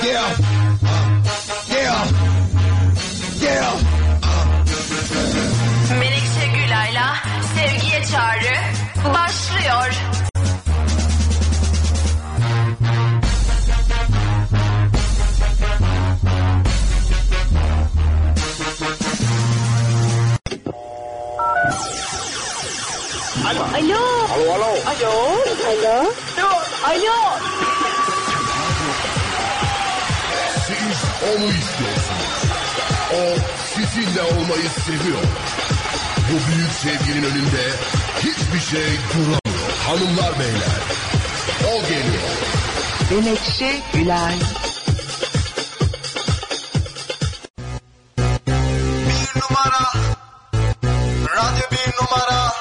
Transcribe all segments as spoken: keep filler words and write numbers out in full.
Yeah. Yeah. Yeah. Menekşe Gülay'la Sevgiye Çağrı başlıyor. Alo. Alo. Alo, alo. Alo. Alo. Alo. Siz onu istiyorsunuz. O sizinle olmayı seviyor. Bu büyük sevginin önünde hiçbir şey duramıyor. Hanımlar beyler, o geliyor. Menekşe Gülay. Bir numara, radyo bir numara,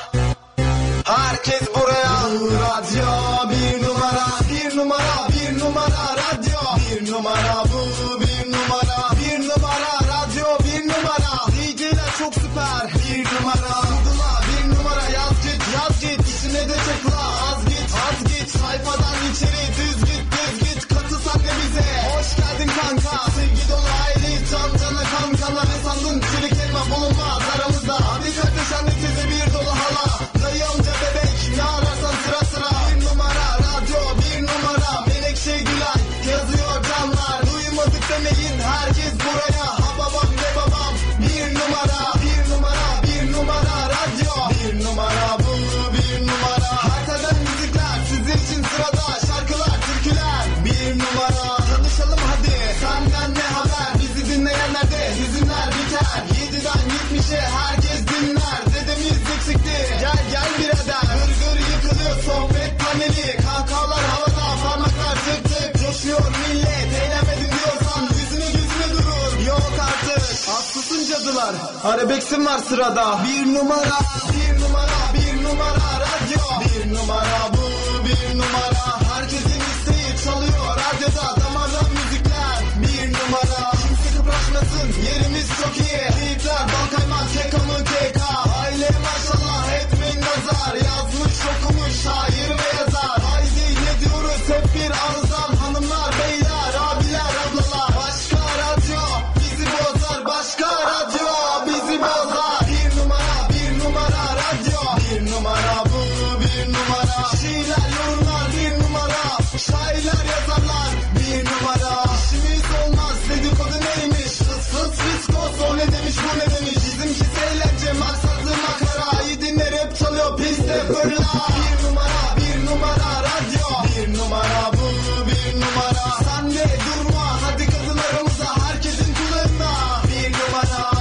herkes buraya. Radyo bir numara, bir numara, bir numara, radyo bir numara, bu bir numara, bir numara, radyo bir numara. D J'ler çok süper, bir numara. Google'a bir numara yaz git, yaz git, içine de tıkla, az git, az git, sayfadan içeri düz git, düz git, katıl sen de bize. Hoş geldin kanka, sevgi dolu aile, can cana kan kana, ne sandın, çelik elma bulunmaz aramızda. Abi kardeş anne teyze bir dolu hala, dayı amca bebek, ne ararsan sıra sıra. Bir numara, radyo bir numara, Menekşe Gülay yazıyor canlar. Duymadık demeyin, herkes buraya. Ha babam ne babam, bir numara, bir numara, bir numara, radyo bir numara, bu bir numara. Haritadan müzikler sizin için sırada, şarkılar, türküler bir numara. Tanışalım hadi, senden ne haber, bizi dinleyenler de hüzünler biter. Yediden yetmişe herkes dinler, dedemiz eksikti, gel gel birader. Gır gır yıkılıyor sohbet paneli, kahkahalar havada, parmaklar tık tık coşuyor millet. Eğlenmedin diyorsan yüzüne yüzüne durur, yok artık. Haklısın cadılar, arabeksim var sırada. Bir numara, bir numara, bir numara, radyo bir numara, bu bir numara. Herkesin isteği çalıyor radyoda, damardan müzikler bir numara. Kimse kıpraşmasın, yerimiz çok iyi. Keyifler, bal kaymak, keka mı keka. Aile maşallah etmeyin nazar, yazmış okumuş şair ve yazar. Haydi ne diyoruz hep bir ağızdan, hanımlar beyler abiler ablalar. Başka radyo bizi bozar, başka radyo bizi bozar. Bir numara, bir numara, radyo bir numara, bu bir numara. Şiirler yorumlar bir numara, şairler yazarlar bir numara. İşimiz olmaz dedikodu neymiş, fıs fıs fiskos o ne demiş bu ne demiş. Bizimkisi eğlence maksatlı makara, iyi dinle rap çalıyor piste fırla. Bir numara, bir numara, radyo bir numara, bu bir numara. Sen de durma hadi kadınlarımıza, herkesin kulağında. Bir numara,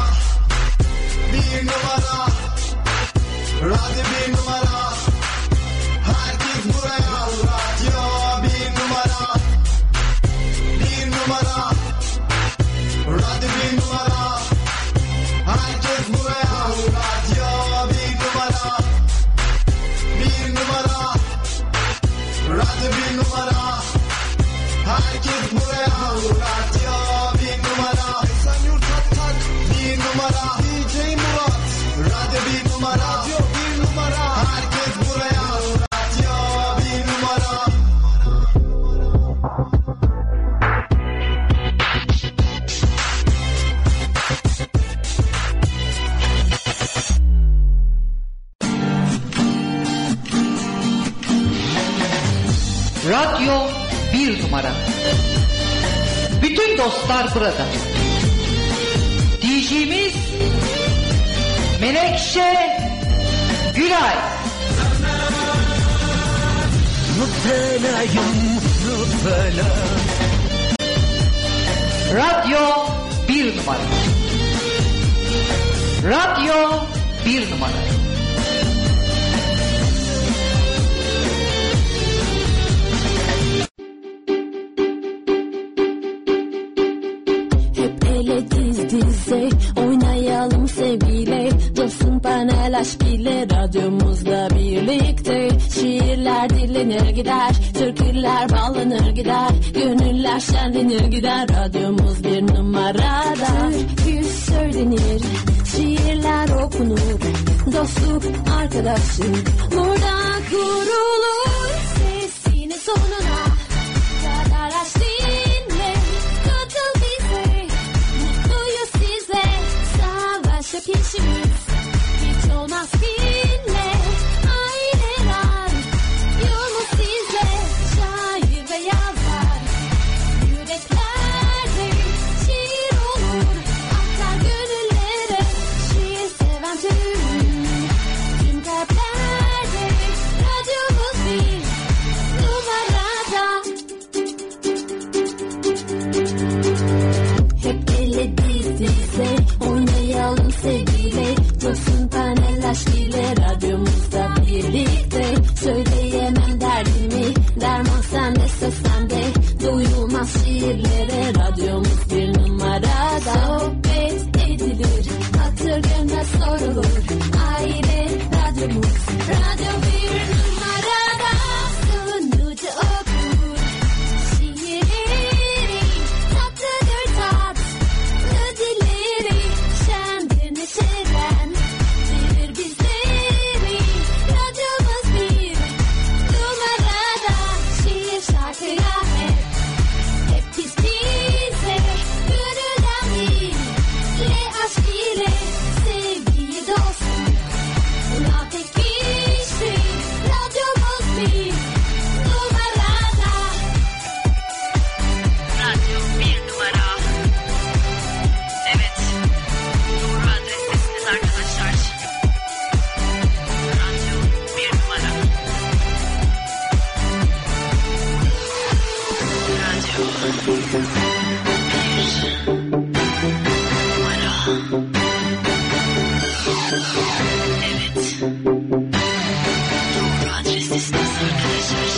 bir numara, radyo bir numara, herkes buraya. Radyo bir numara, bir numara, radyo bir numara, herkes buraya. Radyo bir numara, bir numara, radyo bir numara, herkes buraya. Radyo bir numara, Esenyurt tak tak bir numara, D J Murat. Radyo bir numara, radyo bir numara, herkes buraya. Radyo bir numara. Radyo bir numara. Bütün dostlar burada. D J'miz Menekşe Gülay. Müptelayım, müptela. Radyo bir numara. Radyo bir numara. Diz dize oynayalım sevgiyle, dursun panel aşk ile radyomuzla birlikte. Şiirler dinlenir gider, türküler bağlanır gider, gönüller şenlenir gider, radyomuz bir numarada. Türkü söylenir, şiirler okunur, dostluk arkadaşlık burada kurulur. Sesini sonuna kadar aç dinle, şiirlere radyomuz bir numarada. Sohbet edilir, hatır gönlüne sorulur. Aile radyomuz, radyo bir numarada. Sunucu okur, şiirleri tatlıdır tatlı dilleri. Şendir neşeden, bilir bizleri. Radyomuz bir numarada. Şiir şarkıya hep, hep biz bize. Gönülden bile, aşk ile, sevgiyi dostum. Buna tek kişi, radyomuz bir numarada. Radyo bir numara. Evet. Doğru adrestesiniz arkadaşlar. Radyo bir numara. Radyo bir numara. Evet. Doğru adrestesiniz arkadaşlar.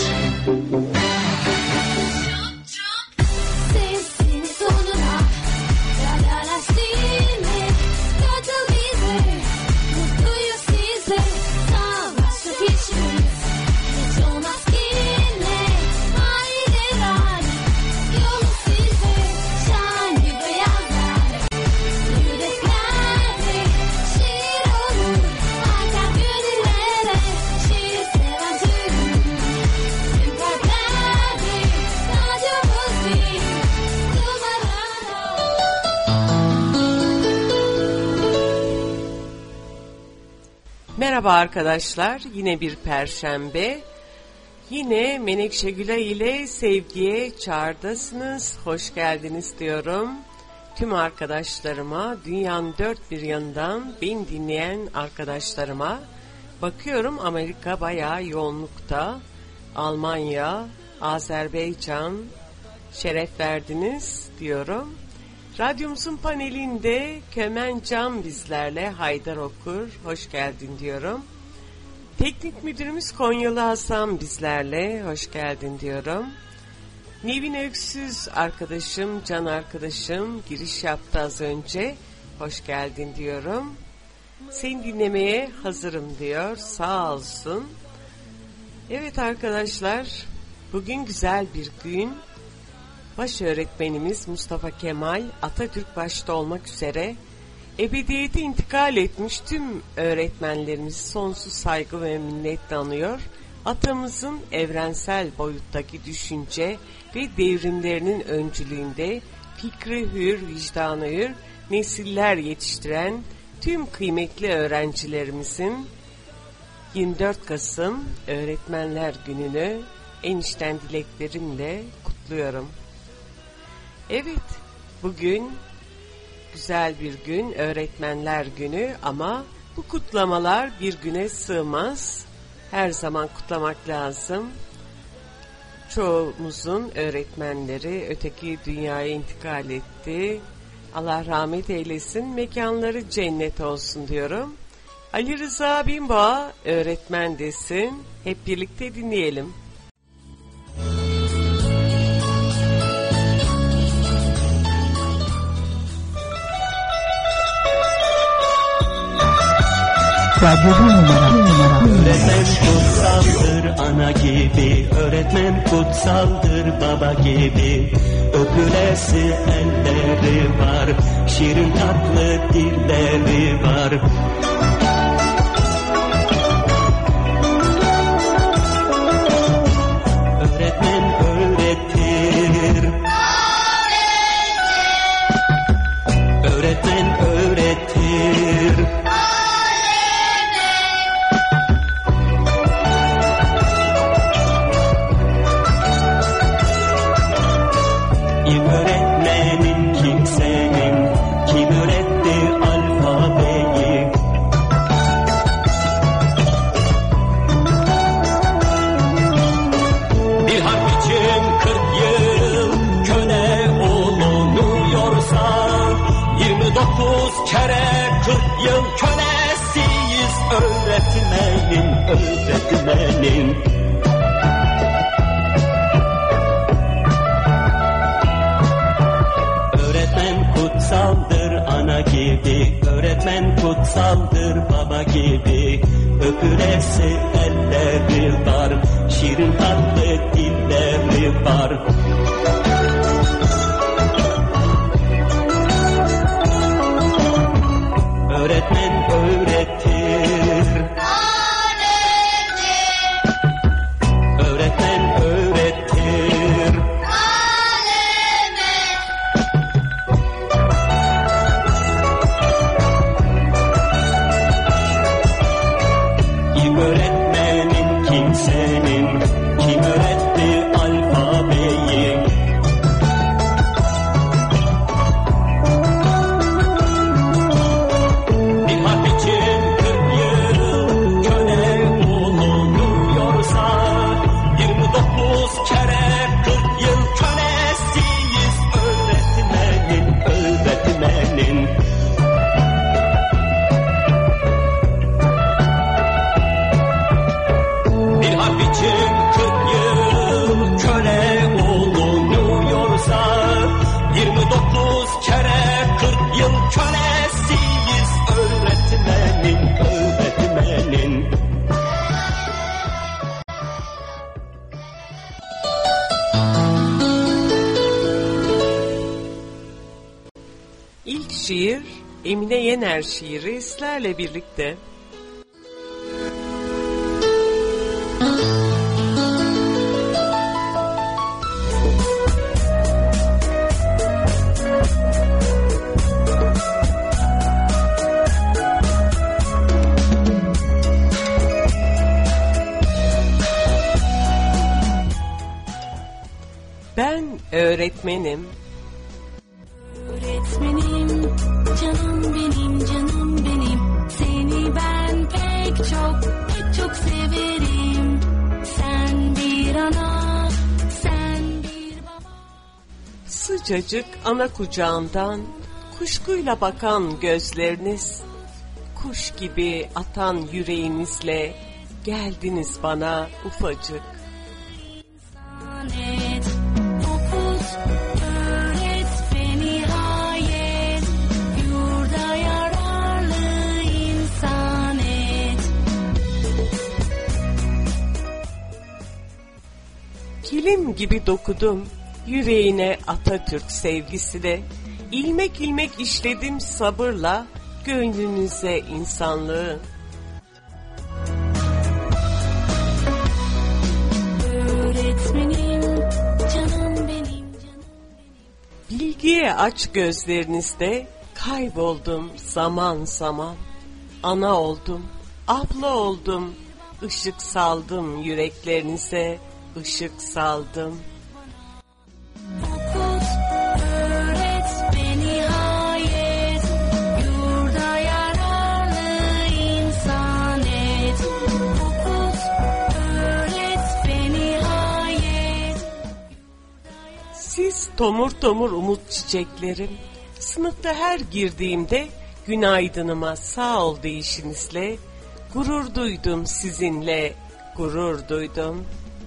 Sesini sonuna yaralaştırma. Katıl bize, mutluyuz size. Savaşta hiçbiriz, hiç olmaz kiminle. Aile radyo size, şan gibi yazar. Yüreklerde şiir olur, akar gönüllere. Şiir seven tüm, tüm kalplerde. Radyomuz bir numarada. Merhaba arkadaşlar, yine bir perşembe. Yine Menekşe Gülay ile Sevgiye Çağrı'dasınız. Hoş geldiniz diyorum. Tüm arkadaşlarıma, dünyanın dört bir yanından beni dinleyen arkadaşlarıma bakıyorum. Amerika bayağı yoğunlukta. Almanya, Azerbaycan şeref verdiniz diyorum. Radyomuzun panelinde Kömen Can bizlerle, Haydar Okur, hoş geldin diyorum. Teknik müdürümüz Konyalı Hasan bizlerle, hoş geldin diyorum. Nevin Öksüz arkadaşım, can arkadaşım giriş yaptı az önce, hoş geldin diyorum. Seni dinlemeye hazırım diyor, sağ olsun. Evet arkadaşlar, bugün güzel bir gün. Baş öğretmenimiz Mustafa Kemal Atatürk başta olmak üzere ebediyete intikal etmiş tüm öğretmenlerimizi sonsuz saygı ve minnetle anıyor. Atamızın evrensel boyuttaki düşünce ve devrimlerinin öncülüğünde fikri hür, vicdanı hür nesiller yetiştiren tüm kıymetli öğrencilerimizin yirmi dört Kasım Öğretmenler Günü'nü en içten dileklerimle kutluyorum. Evet, bugün güzel bir gün, Öğretmenler Günü, ama bu kutlamalar bir güne sığmaz. Her zaman kutlamak lazım. Çoğumuzun öğretmenleri öteki dünyaya intikal etti. Allah rahmet eylesin, mekanları cennet olsun diyorum. Ali Rıza Binboğa öğretmen desin. Hep birlikte dinleyelim. Radyo bir numara, bir numara. Öğretmen kutsaldır ana gibi, öğretmen kutsaldır baba gibi. Öpülesi elleri var, şirin tatlı dilleri var. Öğretmen öğretir. Öğretmen öğretir. Öğretmenin kimsenin, kim öğretti alfabeyi? Bir harf için kırk yıl köle olunuyorsa, yirmi dokuz kere kırk yıl kölesiyiz öğretmenin, öğretmenin. kutsaldır baba gibi. Öpülesi elleri var, şirin tatlı dilleri var. Öğretmen öğretir. Öğretmen öğretir. İlk öğretmenin kimsenin, kim öğretti alfabeyi? Bir harf için kırk yıl köle olunuyorsa, yirmi dokuz kere kırk yıl kölesiyiz öğretmenin, öğretmenin. Bir harf için kırk yıl köle olunuyorsa, yirmi dokuz kere kırk yıl kölesiyiz öğretmenin, öğretmenin. İlk şiir Emine Yener şiiri sizlerle birlikte. Ben öğretmenim. Öğretmenim, canım benim, canım benim. Seni ben pek çok, pek çok severim. Sen bir ana, sen bir baba. Sıcacık ana kucağından kuşkuyla bakan gözleriniz, kuş gibi atan yüreğinizle geldiniz bana ufacık. Et, okut, öğret ve nihayet yurda yararlı insan et. Kilim gibi dokudum yüreğine Atatürk sevgisini, ilmek ilmek işledim sabırla gönlünüze insanlığı. Öğretmenim, canım benim, canım. Bilgiye aç gözlerinizde kayboldum zaman zaman. Ana oldum, abla oldum, ışık saldım yüreklerinize, ışık saldım. Okut, öğret ve nihayet yurda yararlı insan et. Okut, öğret ve nihayet. Siz tomur tomur umut çiçeklerim, sınıfta her girdiğimde günaydınıma sağ ol deyişinizle gurur duydum sizinle, gurur duydum.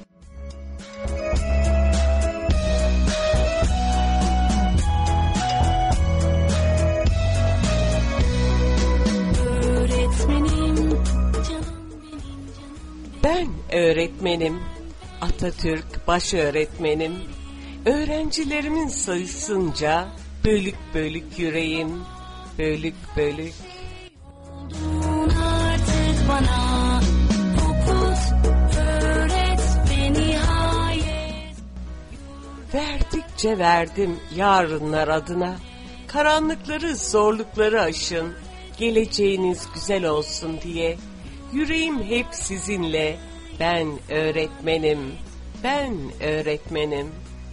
Öğretmenim, canım benim, canım. Ben öğretmenim, Atatürk baş öğretmenim. Öğrencilerimin sayısınca bölük bölük yüreğim, bölük bölük. Oldun artık bana, okut, öğret ve nihayet. Verdikçe verdim yarınlar adına. Karanlıkları, zorlukları aşın, geleceğiniz güzel olsun diye. Yüreğim hep sizinle, ben öğretmenim, ben öğretmenim.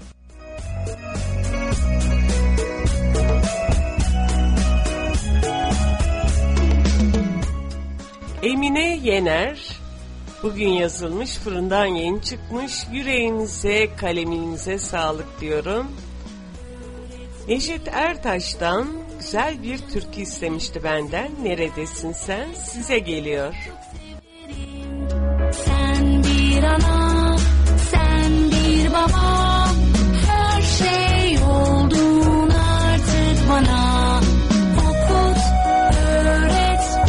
Emine Yener, bugün yazılmış, fırından yeni çıkmış. Yüreğinize, kaleminize sağlık diyorum. Necdet Ertaş'tan güzel bir türkü istemişti benden. Neredesin sen? Size geliyor. Sen bir ana, sen bir baba, her şey oldun artık bana. Okut, öğret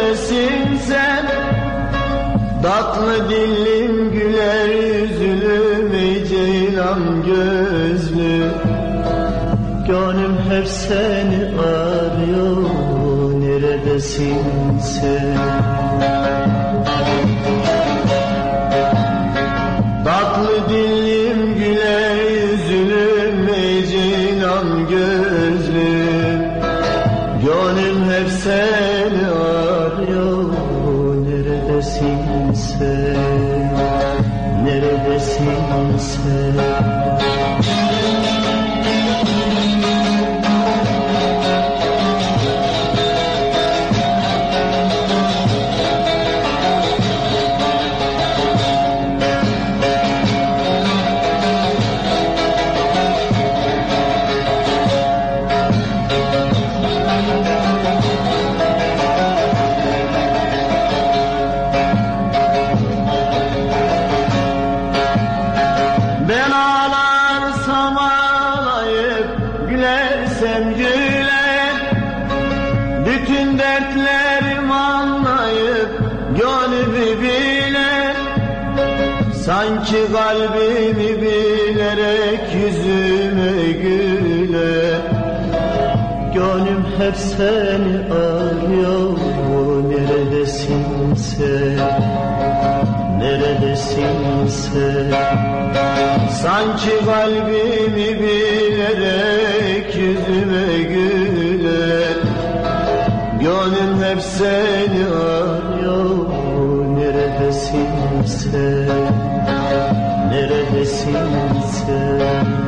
neredesin sen? Tatlı dillim güler yüzlüm ey ceylan gözlü. Gönlüm hep seni arıyor, neredesin sen? Tatlı dillim güler yüzlüm ey ceylan gözlüm. Gönlüm hep seni arıyor, neredesin sen? Neredesin sen? Sanki kalbimi bilerek yüzüme güler. Gönlüm hep seni arıyor, neredesin sen? Neredesin sen? Sanki kalbimi bilerek yüzüme güler. Gönlüm hep seni arıyor, neredesin sen? Neredesin sen?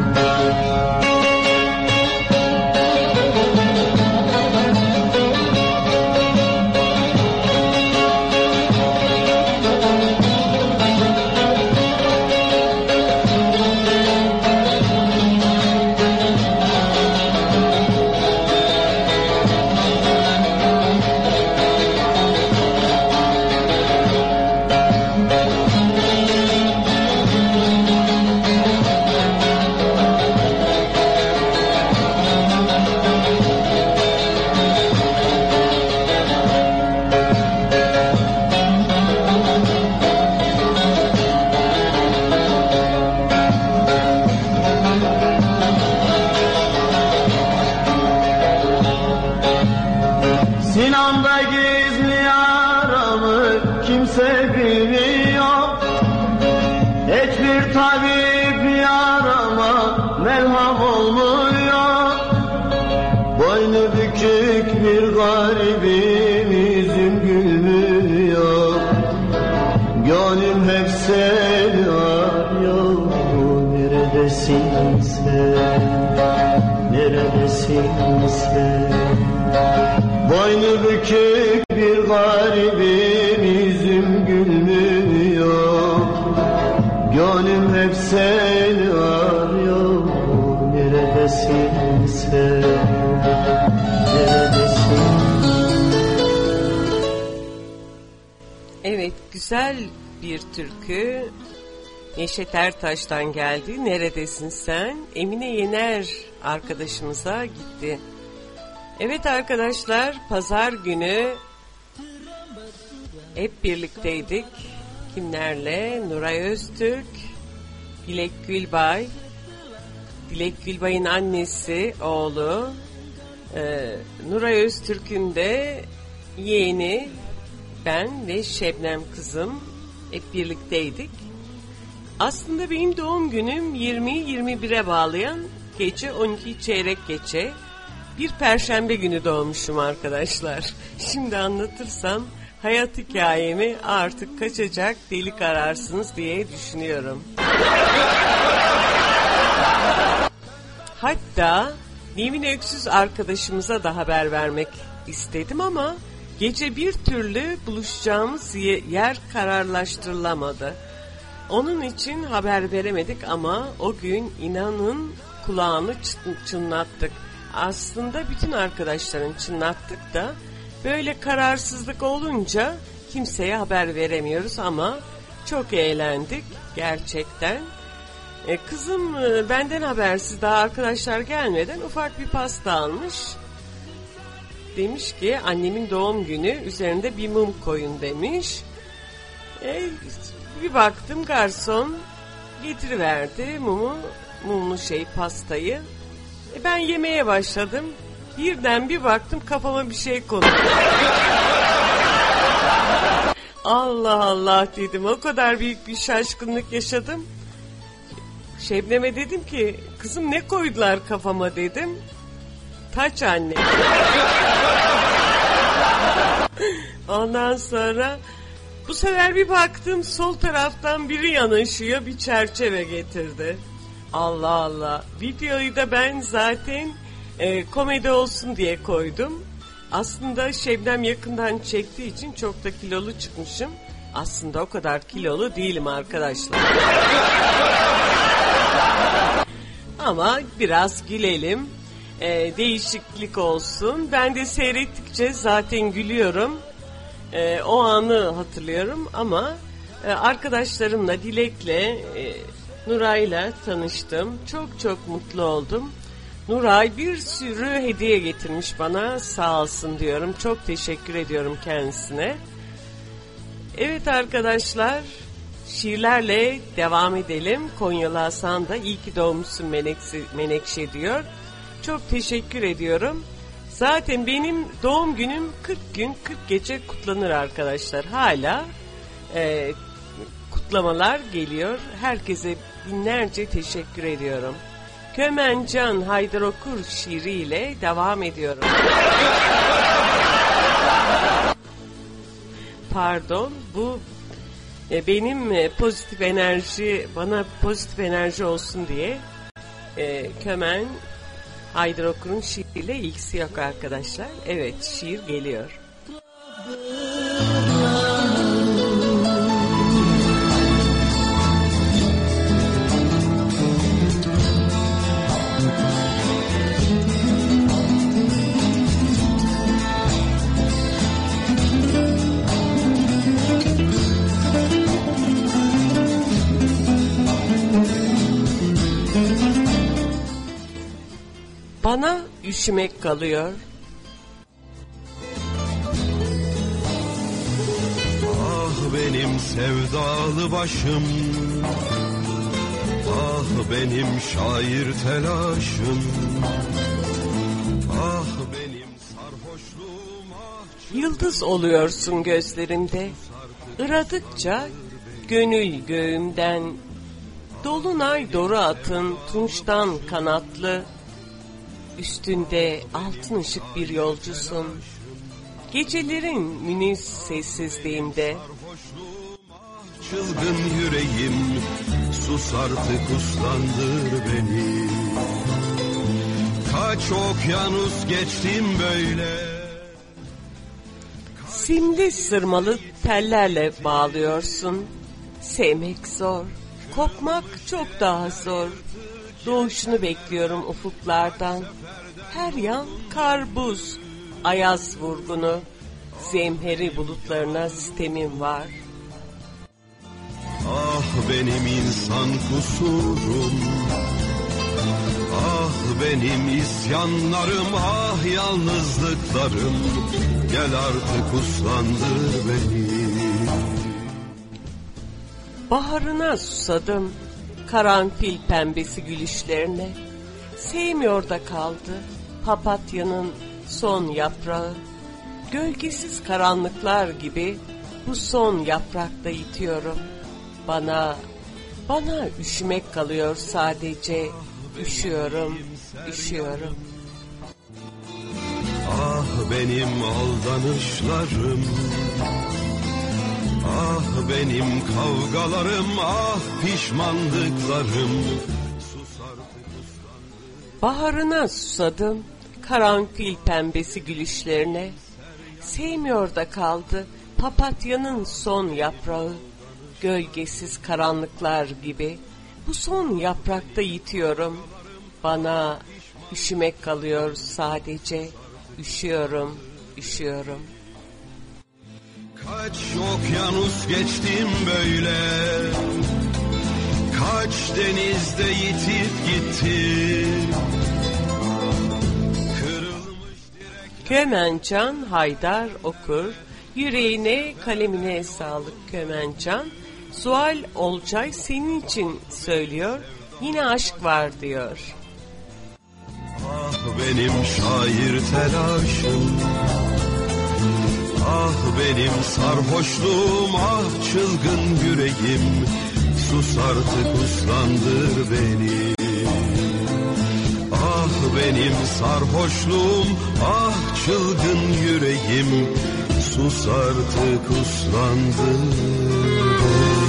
Garibim yüzüm gülmüyor. Gönlüm hep seni arıyor, neredesin sen? Neredesin sen? Boynu bükük bir garibim yüzüm gülmüyor. Gönlüm hep seni arıyor, neredesin sen? Evet, güzel bir türkü. Neşet Ertaş'tan geldi. Neredesin sen? Emine Yener arkadaşımıza gitti. Evet arkadaşlar, pazar günü hep birlikteydik. Kimlerle? Nuray Öztürk, Dilek Gülbay, Dilek Gülbay'ın annesi, oğlu, ee, Nuray Öztürk'ün de yeğeni, ben ve Şebnem kızım hep birlikteydik. Aslında benim doğum günüm yirmi yirmi bire bağlayan gece on iki çeyrek geçe bir perşembe günü doğmuşum arkadaşlar. Şimdi anlatırsam hayat hikayemi artık kaçacak delik ararsınız diye düşünüyorum. Hatta Nevin Öksüz arkadaşımıza da haber vermek istedim ama gece bir türlü buluşacağımız yer kararlaştırılamadı. Onun için haber veremedik ama o gün inanın kulağını çınlattık. Aslında bütün arkadaşların çınlattık da böyle kararsızlık olunca kimseye haber veremiyoruz ama çok eğlendik gerçekten. Ee, kızım benden habersiz daha arkadaşlar gelmeden ufak bir pasta almış. demiş ki annemin doğum günü, üzerinde bir mum koyun demiş. E, bir baktım garson getiriverdi mumu, mumlu şey pastayı. E, ben yemeye başladım. Birden bir baktım kafama bir şey kondu. Allah Allah dedim, o kadar büyük bir şaşkınlık yaşadım. Şebnem'e dedim ki kızım ne koydular kafama dedim. Taç anne. Ondan sonra bu sefer bir baktım sol taraftan biri yanaşıyor, bir çerçeve getirdi. Allah Allah. Videoyu da ben zaten e, komedi olsun diye koydum. Aslında Şebnem yakından çektiği için çok da kilolu çıkmışım. Aslında o kadar kilolu değilim arkadaşlar. Ama biraz gülelim. E, değişiklik olsun. Ben de seyrettikçe zaten gülüyorum. E, o anı hatırlıyorum ama e, arkadaşlarımla, Dilek'le, e, Nuray'la tanıştım. Çok çok mutlu oldum. Nuray bir sürü hediye getirmiş bana, sağ olsun diyorum. Çok teşekkür ediyorum kendisine. Evet arkadaşlar, şiirlerle devam edelim. Konyalı Hasan da iyi ki doğmuşsun Menekşe, Menekşe diyor. Çok teşekkür ediyorum. Zaten benim doğum günüm kırk gün kırk gece kutlanır arkadaşlar. Hala e, kutlamalar geliyor. Herkese binlerce teşekkür ediyorum. Kömencan Haydar Okur şiiriyle devam ediyorum. Pardon, bu e, benim e, pozitif enerji, bana pozitif enerji olsun diye e, Kömen Haydar Okur'un şiiriyle ilgisi yok arkadaşlar. Evet, şiir geliyor. Bana üşümek kalıyor. Ah benim sevdalı başım, ah benim şair telaşım, ah benim sarhoşluğum, ah... Yıldız oluyorsun gözlerimde, ıradıkça gönül göğümden, dolunay doru atın tunçtan kanatlı, üstünde altın ışık bir yolcusun. Gecelerin münis sessizliğimde. Çılgın yüreğim, sus artık uslandır beni. Kaç okyanus geçtim böyle. Simli sırmalı tellerle bağlıyorsun. Sevmek zor, kopmak çok daha zor. Doğuşunu bekliyorum ufuklardan. Her yan kar buz, ayaz vurgunu, zemheri bulutlarına sitemim var. Ah benim insan kusurum, ah benim isyanlarım, ah yalnızlıklarım, gel artık uslandır beni. Baharına susadım, karanfil pembesi gülüşlerine. Sevmiyor da kaldı papatyanın son yaprağı. Gölgesiz karanlıklar gibi bu son yaprakta yitiyorum. Bana, bana üşümek kalıyor sadece. Üşüyorum, üşüyorum. Ah benim aldanışlarım, ah benim kavgalarım, ah pişmanlıklarım. Baharına susadım, karanfil pembesi gülüşlerine. Sevmiyor da kaldı papatyanın son yaprağı. Gölgesiz karanlıklar gibi bu son yaprakta yitiyorum. Bana üşümek kalıyor sadece. Üşüyorum, üşüyorum. Kaç okyanus geçtim böyle, kaç denizde yitip gitti. Kömencan Haydar Okur. Yüreğine kalemine sağlık Kömencan. Sual Olcay senin için söylüyor. Yine aşk var diyor. Ah benim şair telaşım, ah benim sarhoşluğum, ah çılgın yüreğim, sus artık uslandır beni. Ah benim sarhoşluğum, ah çılgın yüreğim, sus artık uslandır beni.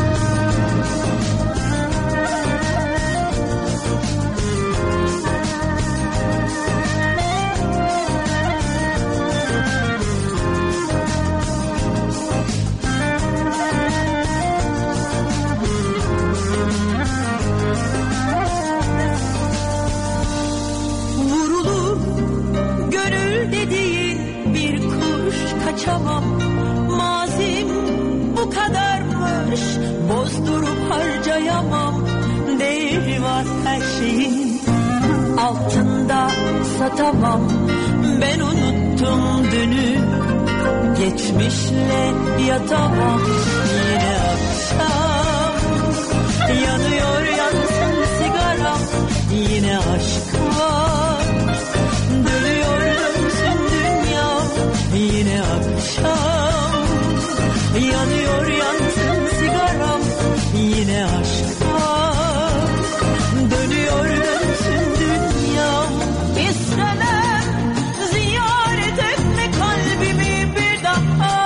Kaçamam, mazim bu kadarmış, bozdurup harcayamam. Değeri var her şeyin, altında satamam. Ben unuttum dünü, geçmişle yatamam. Yine akşam, yanıyor yansın sigaram. Yine aşk var, dönüyor dönsün dünya. Yine akşam, yanıyor yansın sigaram. Yine aşk var, dönüyor dönsün dünyam. İstemem ziyaret etme kalbimi bir daha.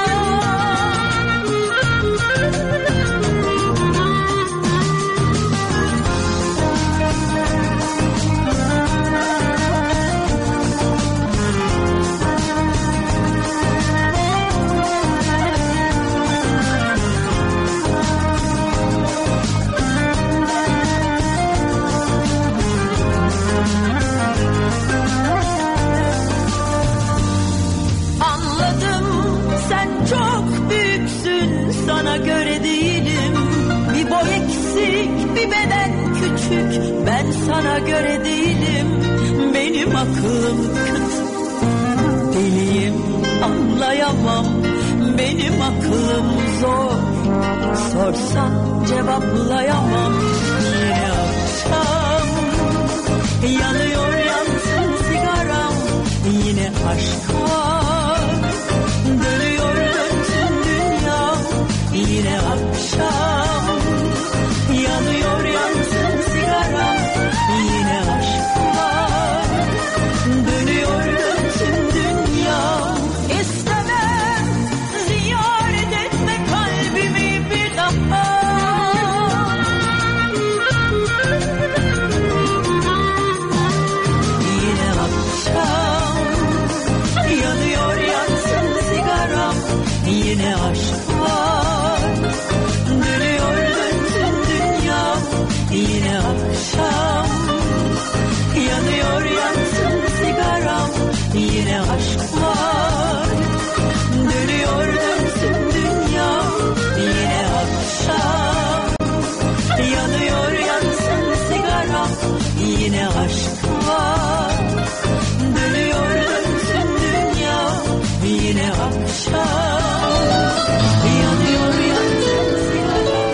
Çok büyüksün, sana göre değilim. Bir boy eksik, bir beden küçük, ben sana göre değilim. Benim aklım kıt, deliyim, anlayamam. Benim aklım zor, sorsan cevaplayamam. Yine akşam, yanıyor yansın sigaram. Yine aşk var, dönüyor dönsün dünya. Yine akşam, yanıyor yansın sigaram. Yine aşk var, dönüyor dönsün dünya. İstemem ziyaret etme kalbimi bir daha. Yine akşam, yanıyor yansın sigaram. Yine aşk var, dönüyor dönsün dünya. Yine akşam, yanıyor yansın sigaram. Yine aşk var, dönüyor dönsün dünya. Yine akşam, yanıyor yansın sigaram. Yine aşk var, dönüyor dönsün dünya. Yine akşam, yanıyor yansın sigaram.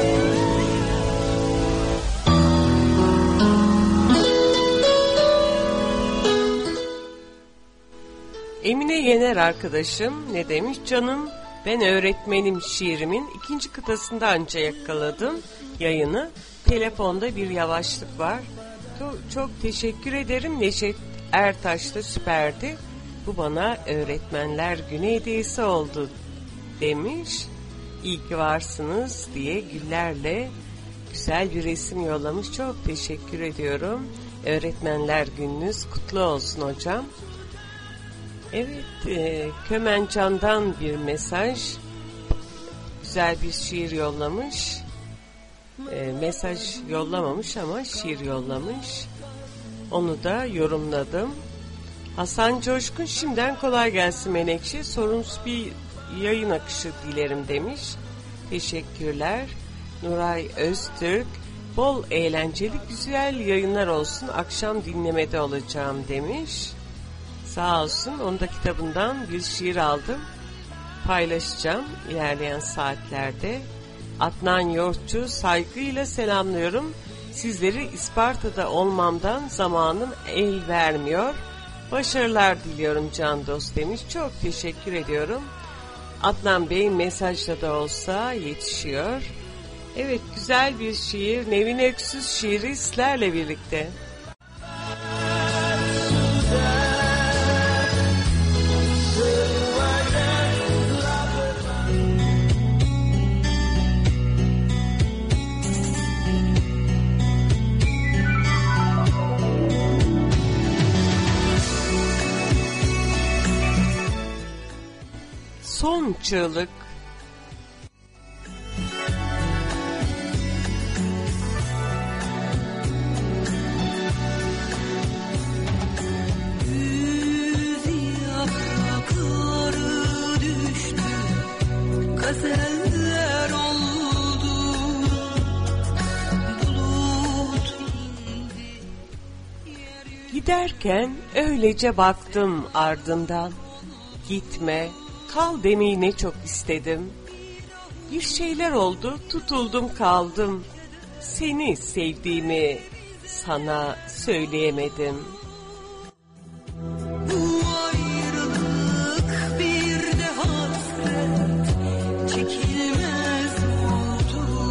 Emine Yener arkadaşım ne demiş? Canım ben öğretmenim şiirimin ikinci kıtasında anca yakaladım yayını. Telefonda bir yavaşlık var. Çok, çok teşekkür ederim. Neşet Ertaş da süperdi. Bu bana öğretmenler günü hediyesi oldu demiş. İyi ki varsınız diye güllerle güzel bir resim yollamış. Çok teşekkür ediyorum. Öğretmenler gününüz kutlu olsun hocam. Evet, e, Kömencan'dan bir mesaj. Güzel bir şiir yollamış. E, mesaj yollamamış ama şiir yollamış. Onu da yorumladım. Hasan Coşkun şimdiden kolay gelsin Menekşe. Sorunsuz bir yayın akışı dilerim demiş. Teşekkürler. Nuray Öztürk bol eğlenceli güzel yayınlar olsun. Akşam dinlemede olacağım demiş. Sağ olsun, onun da kitabından bir şiir aldım. Paylaşacağım ilerleyen saatlerde. Adnan Yoğurtçu, saygıyla selamlıyorum. Sizleri İsparta'da olmamdan zamanım el vermiyor. Başarılar diliyorum can dost demiş. Çok teşekkür ediyorum. Adnan Bey mesajla da olsa yetişiyor. Evet, güzel bir şiir. Nevin Öksüz şiiri sizlerle birlikte. Son çığlık. Yüz yaprakları düştü, gazeller oldu, bulut indi. Giderken öylece baktım ardından. Gitme, kal demeyi ne çok istedim. Bir şeyler oldu, tutuldum kaldım. Seni sevdiğimi sana söyleyemedim. Bu ayrılık bir de hasret, çekilmez oldu.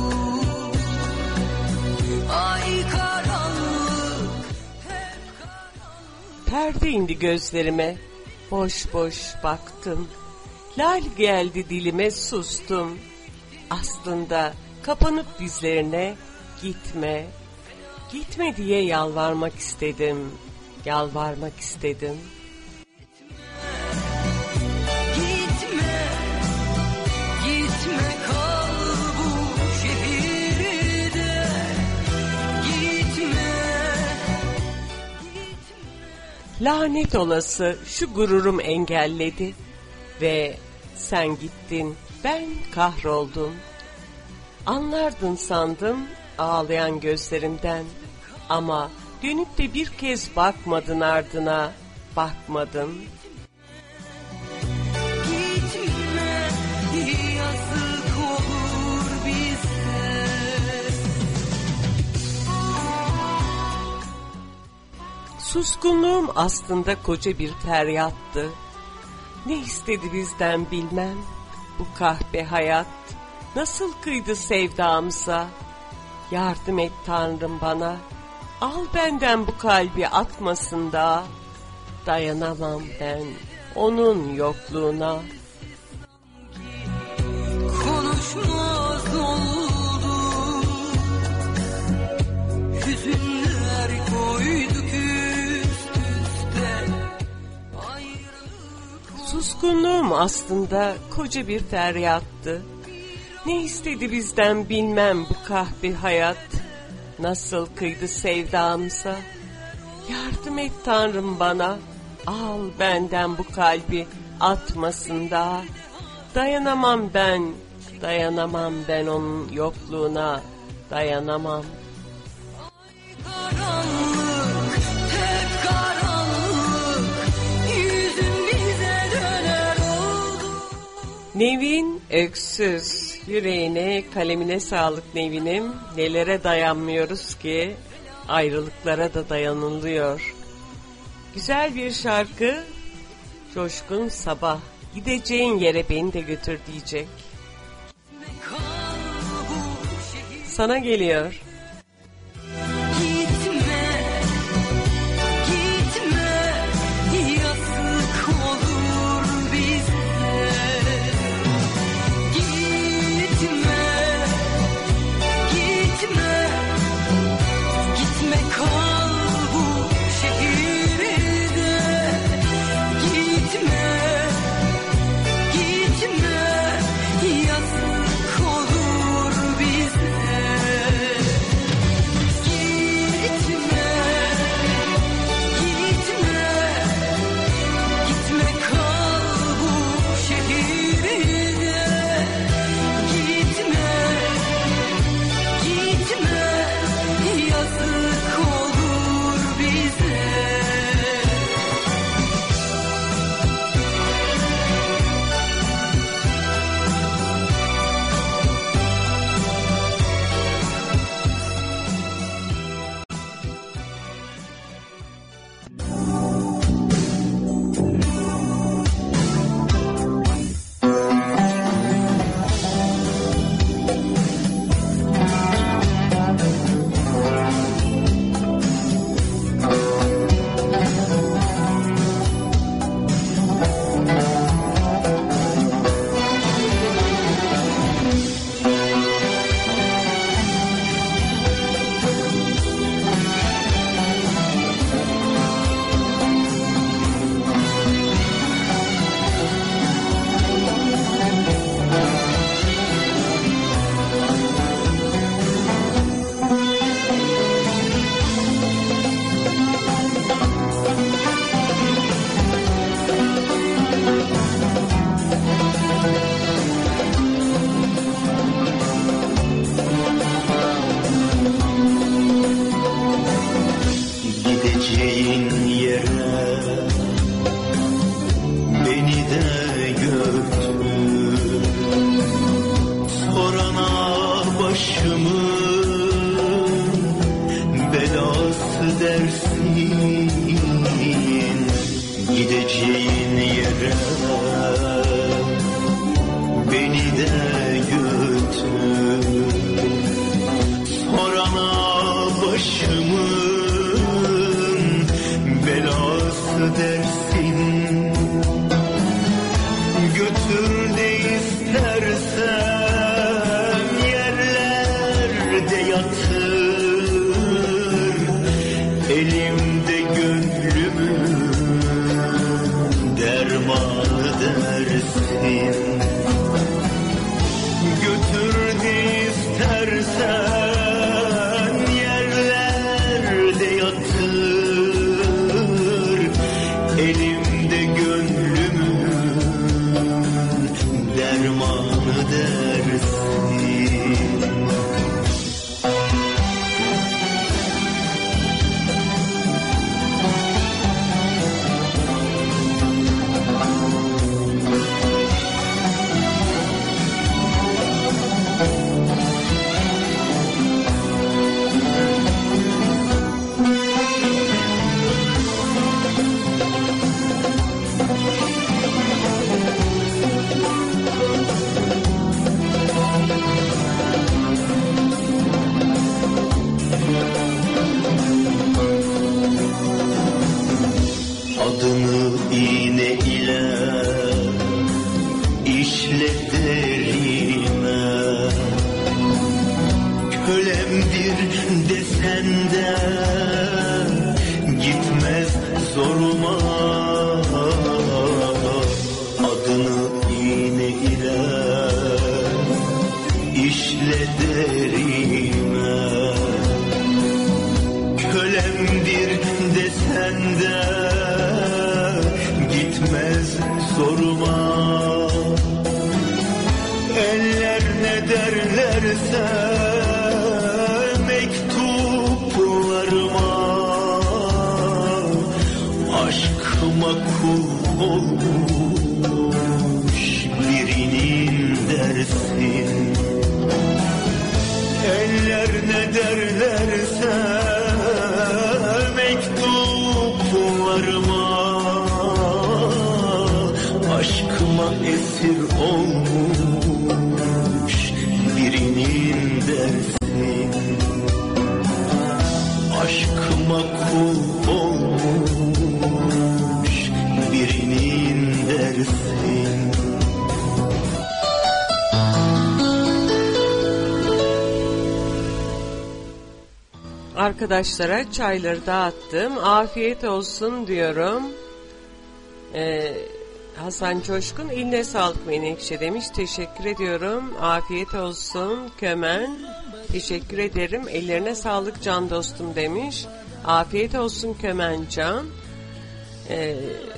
Ay karanlık, hep karanlık. Perde indi gözlerime, boş boş baktım. Lal geldi dilime, sustum. Aslında kapanıp dizlerine gitme, gitme diye yalvarmak istedim, yalvarmak istedim. Gitme, gitme kal bu şehirde. Gitme, Lanet olası şu gururum engelledi ve sen gittin, ben kahroldum. Anlardın sandım ağlayan gözlerimden, ama dönüp de bir kez bakmadın ardına, bakmadın. gitme, yazık olur bize. Suskunluğum aslında koca bir feryattı. Ne istedi bizden bilmem, bu kahpe hayat. Nasıl kıydı sevdamıza? Yardım et Tanrım bana, al benden bu kalbi atmasın da. Dayanamam ben onun yokluğuna. Konuşmaz oldu, hüzünler koyduk üst üste. Suskunluğum aslında koca bir feryattı. Ne istedi bizden bilmem bu kahpe hayat. Nasıl kıydı sevdamıza? Yardım et Tanrım bana, al benden bu kalbi atmasın da. Dayanamam ben, dayanamam ben onun yokluğuna, dayanamam. Karanlık, hep karanlık, yüzün bize döner oldu. Nevin Öksüz, yüreğine kalemine sağlık Nevin'im. Nelere dayanmıyoruz ki, ayrılıklara da dayanılıyor. Güzel bir şarkı, Coşkun Sabah. Gideceğin yere beni de götür diyecek. Sana geliyor. Gitme, gitme, yazık olur bize. Gitme, gitme, gitme kal bu şehirde. Gitme, gitme, yazık olur bize. dermanı dersin. Adını iğne ile işle derime, kölemdir desen de gitmez zoruma. Adını iğne ile işle derime, kölemdir desen de gitmez zoruma. Eller ne derlerse mektuplarıma, aşkıma kul olmuş birinin dersin. Eller ne derlerse mektuplarıma, aşkıma esir olmuş birinin dersin. Aşkıma kul olmuş birinin dersin. Arkadaşlara çayları dağıttım. Afiyet olsun diyorum. Ee, Hasan Coşkun eline sağlık Menekşe demiş. Teşekkür ediyorum. Afiyet olsun Kömen. Teşekkür ederim. Ellerine sağlık can dostum demiş. Afiyet olsun Kömen can. Ee,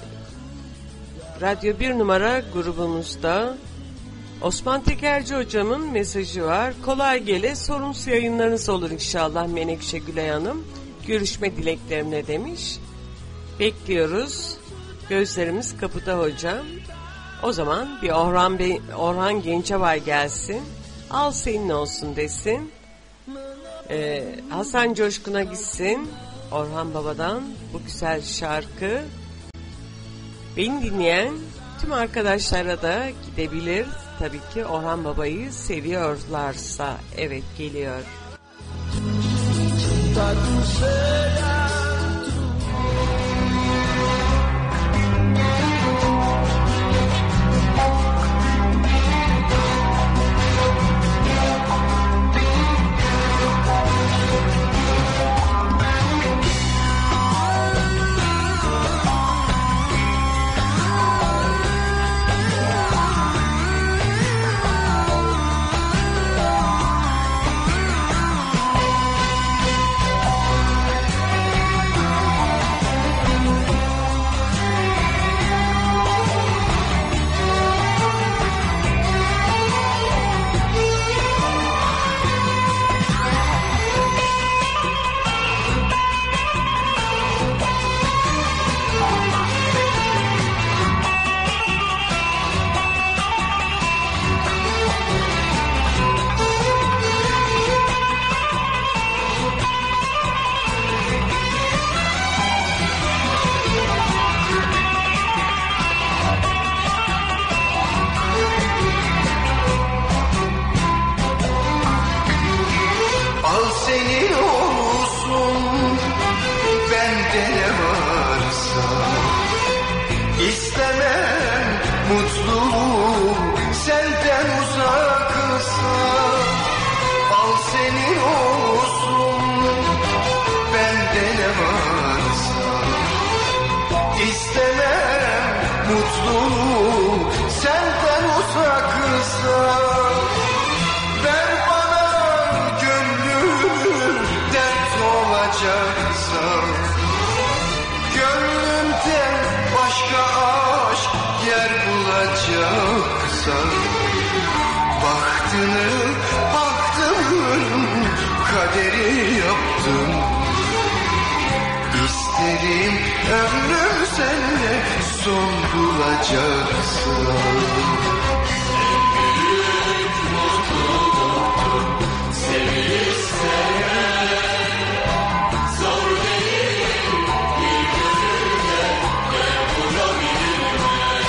Radyo bir numara grubumuzda Osman Tekerci hocamın mesajı var. Kolay gele, sorunsuz yayınlarınız olur inşallah Menekşe Gülay Hanım. Görüşme dileklerimle demiş. Bekliyoruz. Gözlerimiz kapıda hocam. O zaman bir Orhan, Bey, Orhan Gencebay gelsin. Al senin olsun desin. Ee, Hasan Coşkun'a gitsin. Orhan Baba'dan bu güzel şarkı. Beni dinleyen tüm arkadaşlara da gidebilir. Tabii ki Orhan Baba'yı seviyorlarsa. Evet, geliyor. Gönlümden başka aşk yer bulacaksa aşkını baktım, kaderi yaptım. İsterim ömrüm seninle son bulacaksın. En büyük mutluluk sevilip sevmek, zor değil bir gönülde yer bulabilmek.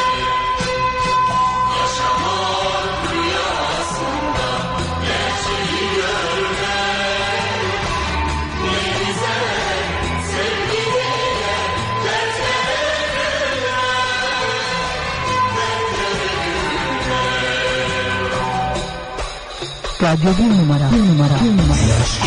Yaşamak rüyasında gerçeği görmek, ne güzel sevgiyle dertlere Radyo bir numara, bir numara, bir numara.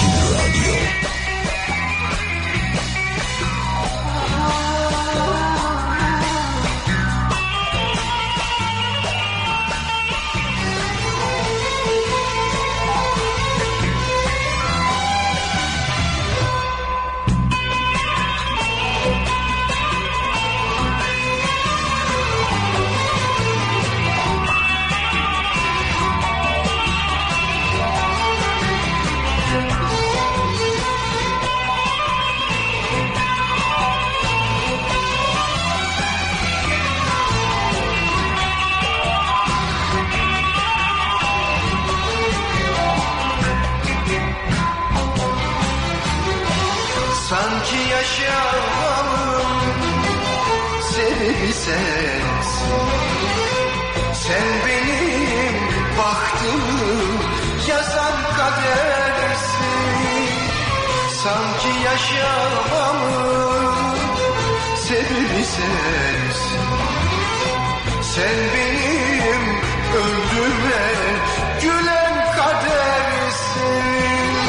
Sanki yaşamamın sebebi sensin. Sen benim bahtımı yazan kadersin. Sanki yaşamamın sebebi sensin. Sen benim ömrüme gülen kadersin.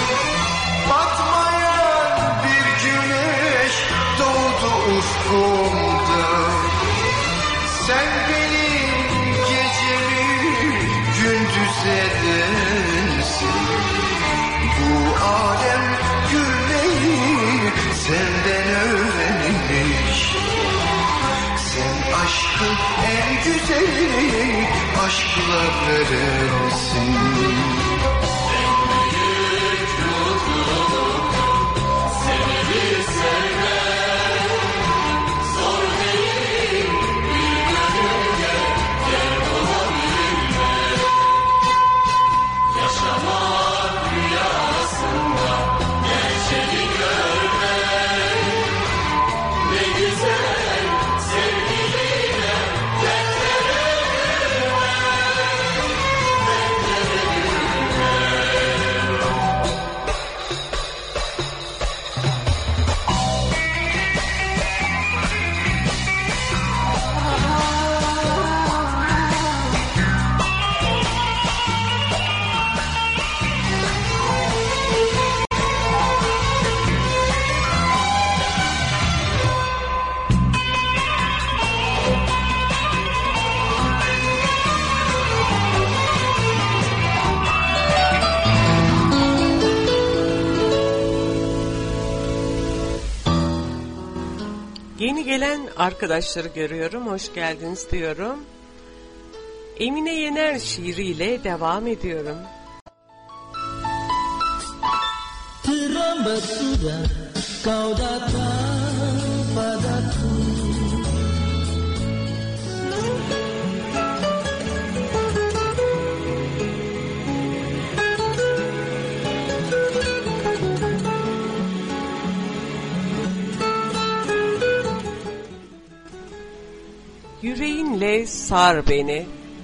Batmayan bir güneş doğdu ufkumda. Sen benim gecemi gündüz edersin. Bu alem gülmeyi senden öğrenmiş. Sen aşkın en güzeli, aşkla verirsin. En büyük mutluluk sebebi sevmek, zor değil bir gönülde yer bulabilmek. Yaşamak rüyasında gerçeği görmek, ne güzel sevgiyle dertlere Yeni gelen arkadaşları görüyorum. Hoş geldiniz diyorum. Emine Yener şiiriyle devam ediyorum. Terlambat sudah kau datang padaku. Yüreğinle sar beni.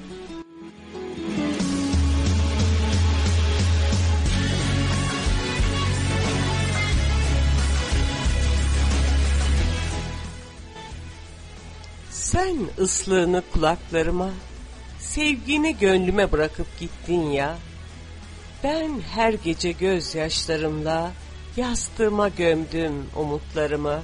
Sen ıslığını kulaklarıma, sevgini gönlüme bırakıp gittin ya. Ben her gece gözyaşlarımla yastığıma gömdüm umutlarımı.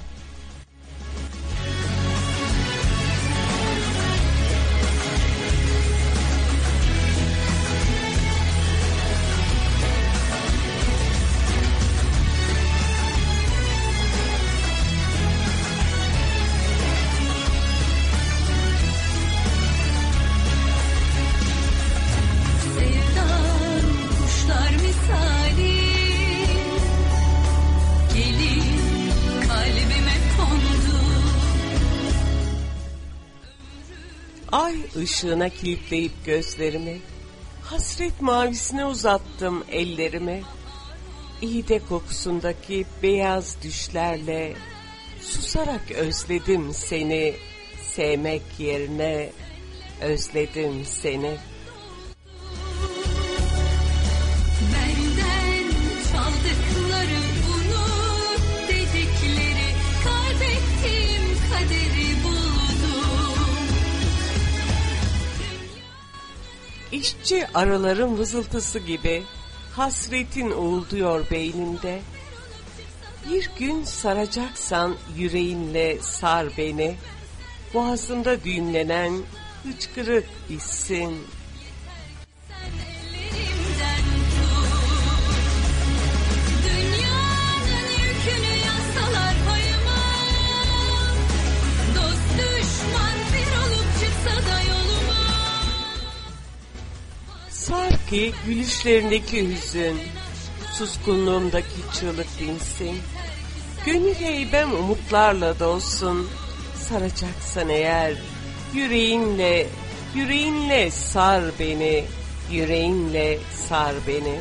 Sevdan ışığına kilitleyip gözlerimi, hasret mavisine uzattım ellerimi. İğde kokusundaki beyaz düşlerle susarak özledim seni, sevmek yerine özledim seni. Benden çaldıkları unut dedikleri, kaybettiğim kaderi buldum. İşçi arıların vızıltısı gibi hasretin uğulduyor beynimde. Bir gün saracaksan yüreğinle sar beni, boğazımda düğümlenen hıçkırık bitsin. Dünyanın yükünü yazsalar payıma, dost düşman bir olup çıksa da yoluma. Sar ki gülüşlerindeki hüzün, suskunluğumdaki çığlık dinsin. Gönül heybem umutlarla dolsun. Saracaksan eğer yüreğinle, yüreğinle sar beni, yüreğinle sar beni.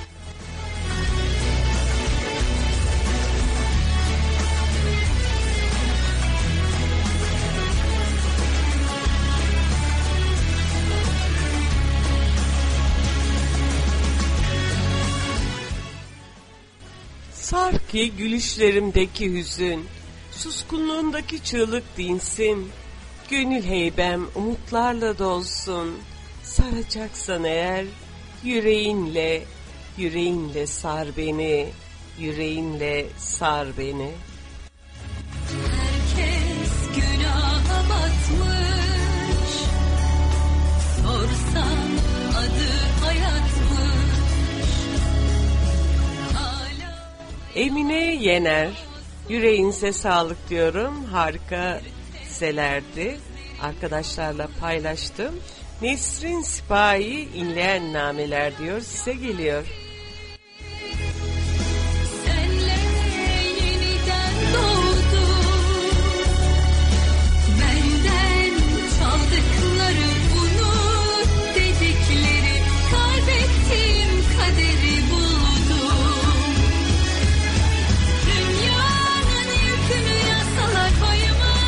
Sar ki gülüşlerimdeki hüzün, suskunluğundaki çığlık dinsin. Gönül heybem umutlarla dolsun. Saracaksan eğer yüreğinle, yüreğinle sar beni, yüreğinle sar beni. Herkes günaha batmış, sorsan adı hayatmış. Emine Yener, yüreğinize sağlık diyorum. Harika dizelerdi. Arkadaşlarla paylaştım. Nesrin Sipahi inleyen nameler diyor, size geliyor. Senle yeniden doğdum, benden çaldıkları unut dedikleri, kaybettiğim kaderi buldum. Dünyanın yükünü yazsalar payıma,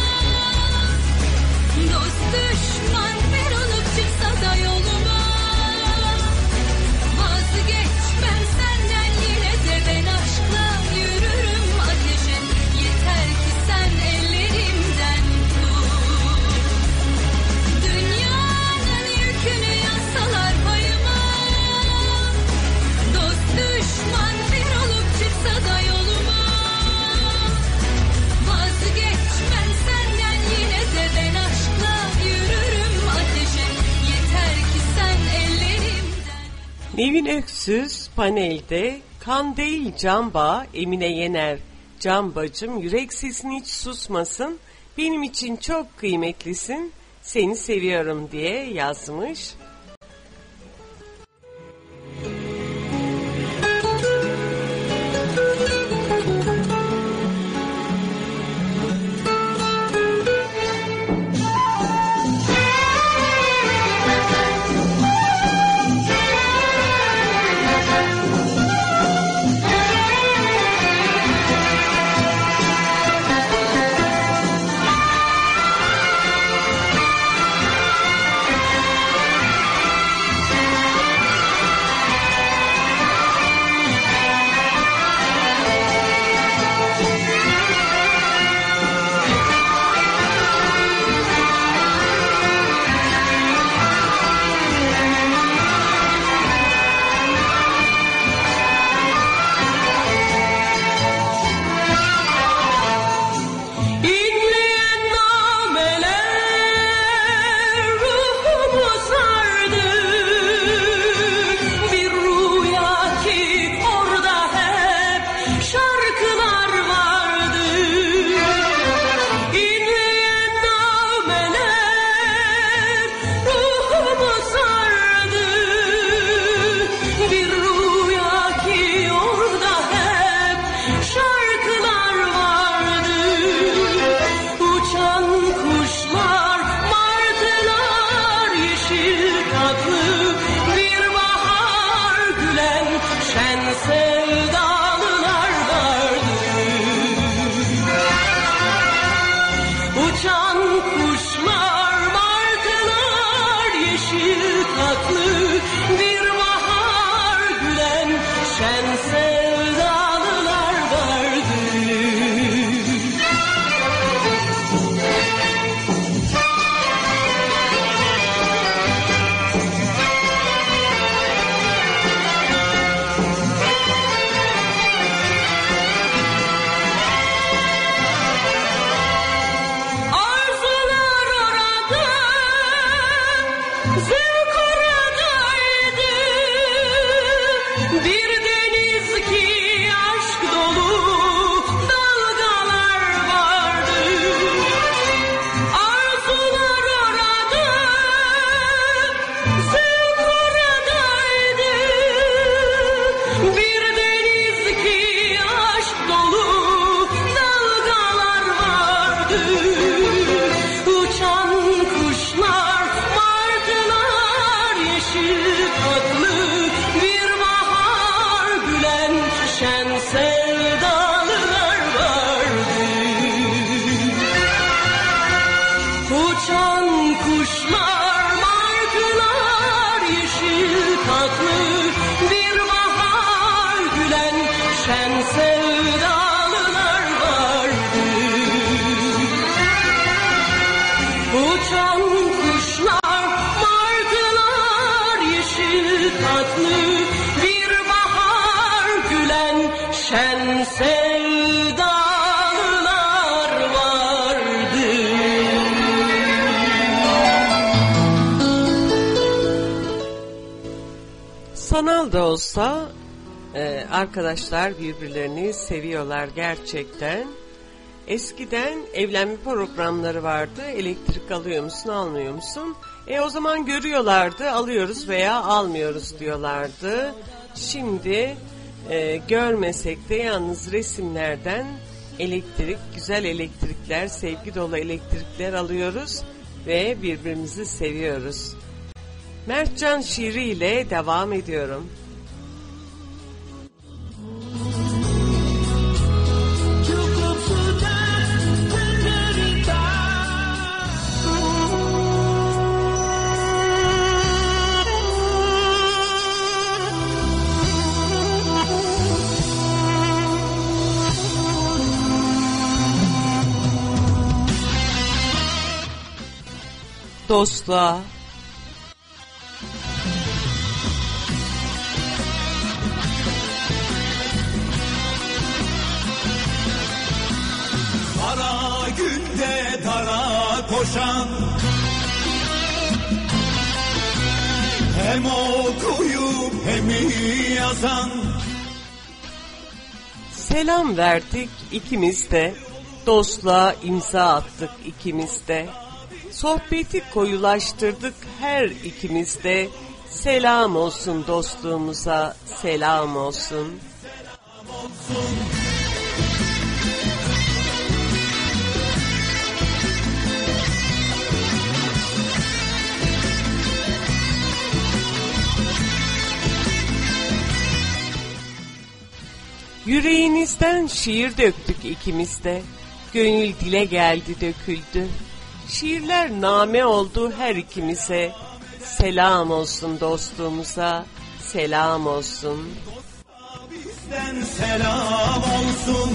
dost düşman bir olup çıksa da yoluma. Vazgeçmem senden, yine de ben aşkla yürürüm ateşe. Yeter ki sen ellerimden tut. Dünyanın yükünü yazsalar payıma, dost düşman bir olup çıksa da yoluma. Vazgeçmem senden, yine de ben aşkla yürürüm ateşe. Yeter ki sen ellerimden. Nevin Öksüz panelde, kan değil can bağı, Emine Yener. Can bacım, yürek sesin hiç susmasın, benim için çok kıymetlisin, seni seviyorum diye yazmış. Dünyanın tatlı bir bahar gülen şen sevdalılar vardı. Uçan kuşlar, martılar, yeşil tatlı bir bahar gülen şen sevdalılar vardı. Uçan kuşlar, martılar, yeşil tatlı bir bahar gülen şen sevdalılar vardı. Sanal da olsa e, arkadaşlar birbirlerini seviyorlar gerçekten. Eskiden evlenme programları vardı. Elektrik alıyor musun, almıyor musun? E o zaman görüyorlardı, alıyoruz veya almıyoruz diyorlardı. Şimdi e, görmesek de yalnız resimlerden elektrik, güzel elektrikler, sevgi dolu elektrikler alıyoruz ve birbirimizi seviyoruz. Mertcan şiiriyle devam ediyorum. Dostluğa. Kara günde dara koşan, hem okuyup hem yazan. Selam verdik ikimiz de, dostluğa imza attık ikimiz de. Sohbeti koyulaştırdık her ikimiz de. Selam olsun dostluğumuza, selam olsun. Yüreğinizden şiir döktük ikimiz de. Gönül dile geldi, döküldü. Şiirler name oldu her ikimize. Selam olsun dostluğumuza, selam olsun. Bizden selam olsun.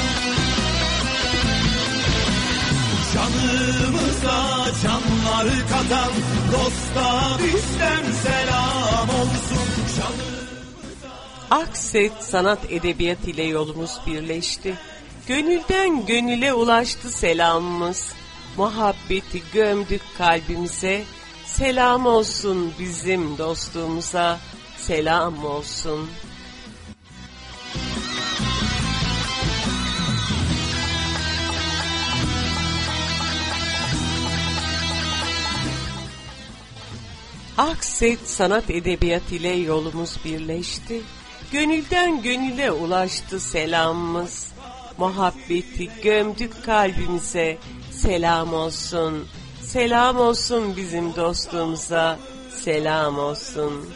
Canımıza canları katan dosta bizden selam olsun. Canımıza... Akset sanat edebiyat ile yolumuz birleşti. Gönülden gönüle ulaştı selamımız. Muhabbeti gömdük kalbimize. Selam olsun bizim dostluğumuza, selam olsun. Akset sanat edebiyat ile yolumuz birleşti. Gönülden gönüle ulaştı selamımız. Muhabbeti gömdük kalbimize. Selam olsun. Selam olsun bizim dostluğumuza. Selam olsun.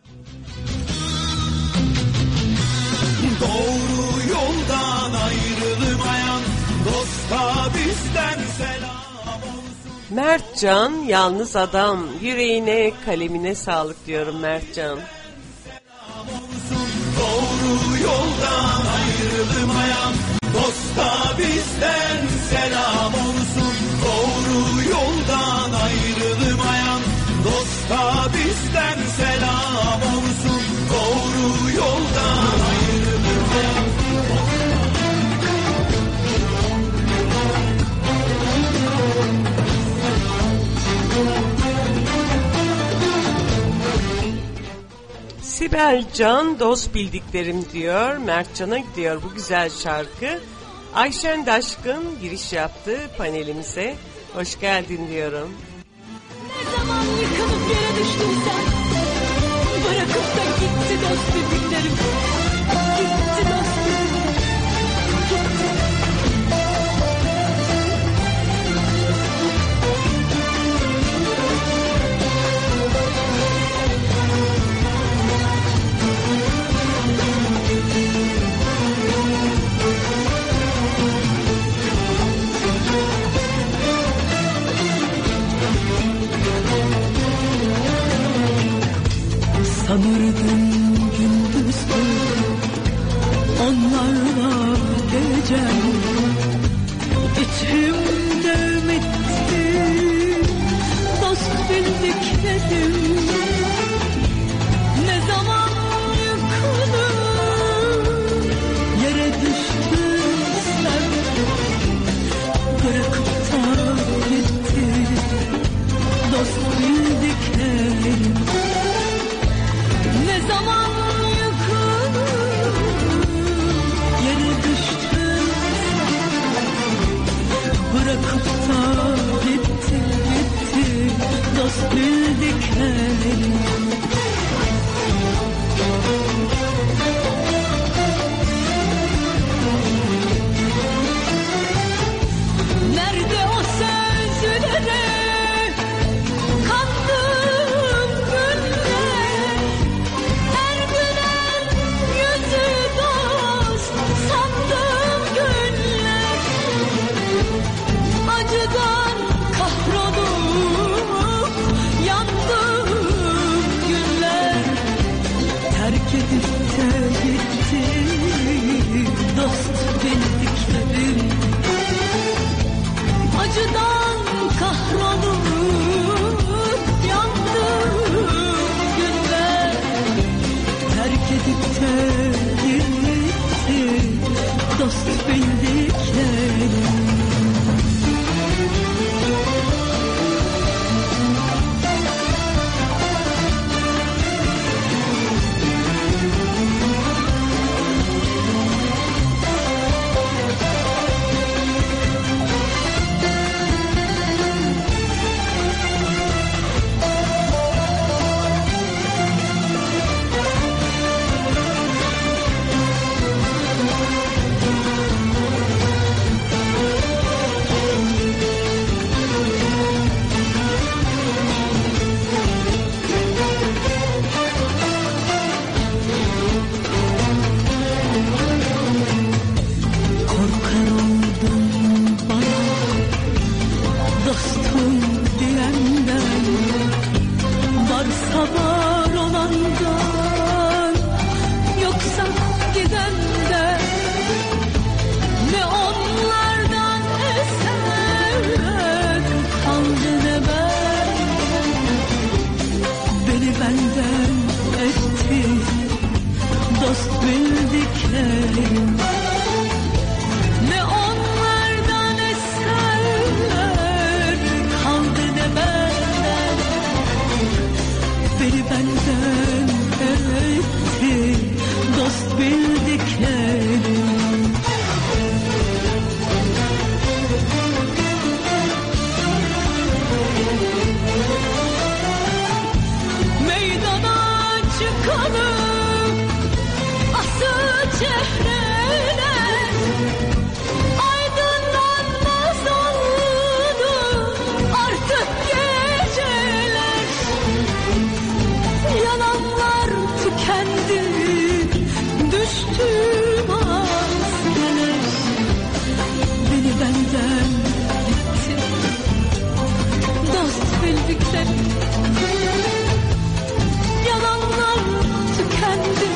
Doğru yoldan ayrılmayan dosta bizden selam olsun. Mertcan yalnız adam, yüreğine kalemine sağlık diyorum Mertcan. Doğru yoldan ayrılmayan dosta bizden selam olsun. Doğru yoldan ayrılmayan dosta bizden selam olsun. Doğru yoldan ayrılmayan. Sibel Can dost bildiklerim diyor. Mertcan'a gidiyor bu güzel şarkı. Ayşen Daşkın giriş yaptı panelimize. Hoş geldin diyorum. Ne zaman yıkılıp yere düştün sen? Bırakıp da gitti dost bildiklerim. Gitti dost bildiklerim. Gitti. Sanırdım gündüzdü onlarla gecem, içimde ümitti dost bildiklerim. Ne zaman yıkılıp yere düştüysem bırakıp da gitti dost bildiklerim. Ne zaman yıkılıp yere düştüysem bırakıp da gitti gitti dost bildiklerim. Nerede o sözlere kandım günler, her gülen yüzü dost sandım günler. Acıdan kahrolup yandım günler, terk edip de gitti dost bildiklerim. Acıdan kahrolup yandım günler, terk edip de gitti dost bildiklerim. Korkar oldum bana dostum diyenden, varsa var olandan, yoksa gidenden. Ne onlardan eser kaldı ne benden, beni benden etti dost bildiklerim. Ne onlardan eser kaldı ne benden, beni benden etti dost bildiklerim. Meydana çıkalım asıl çehreler, aydınlanmaz oldu artık geceler. Yalanlar tükendi, düştü maskeler, beni benden gitti dost bildiklerim. Yalanlar tükendi,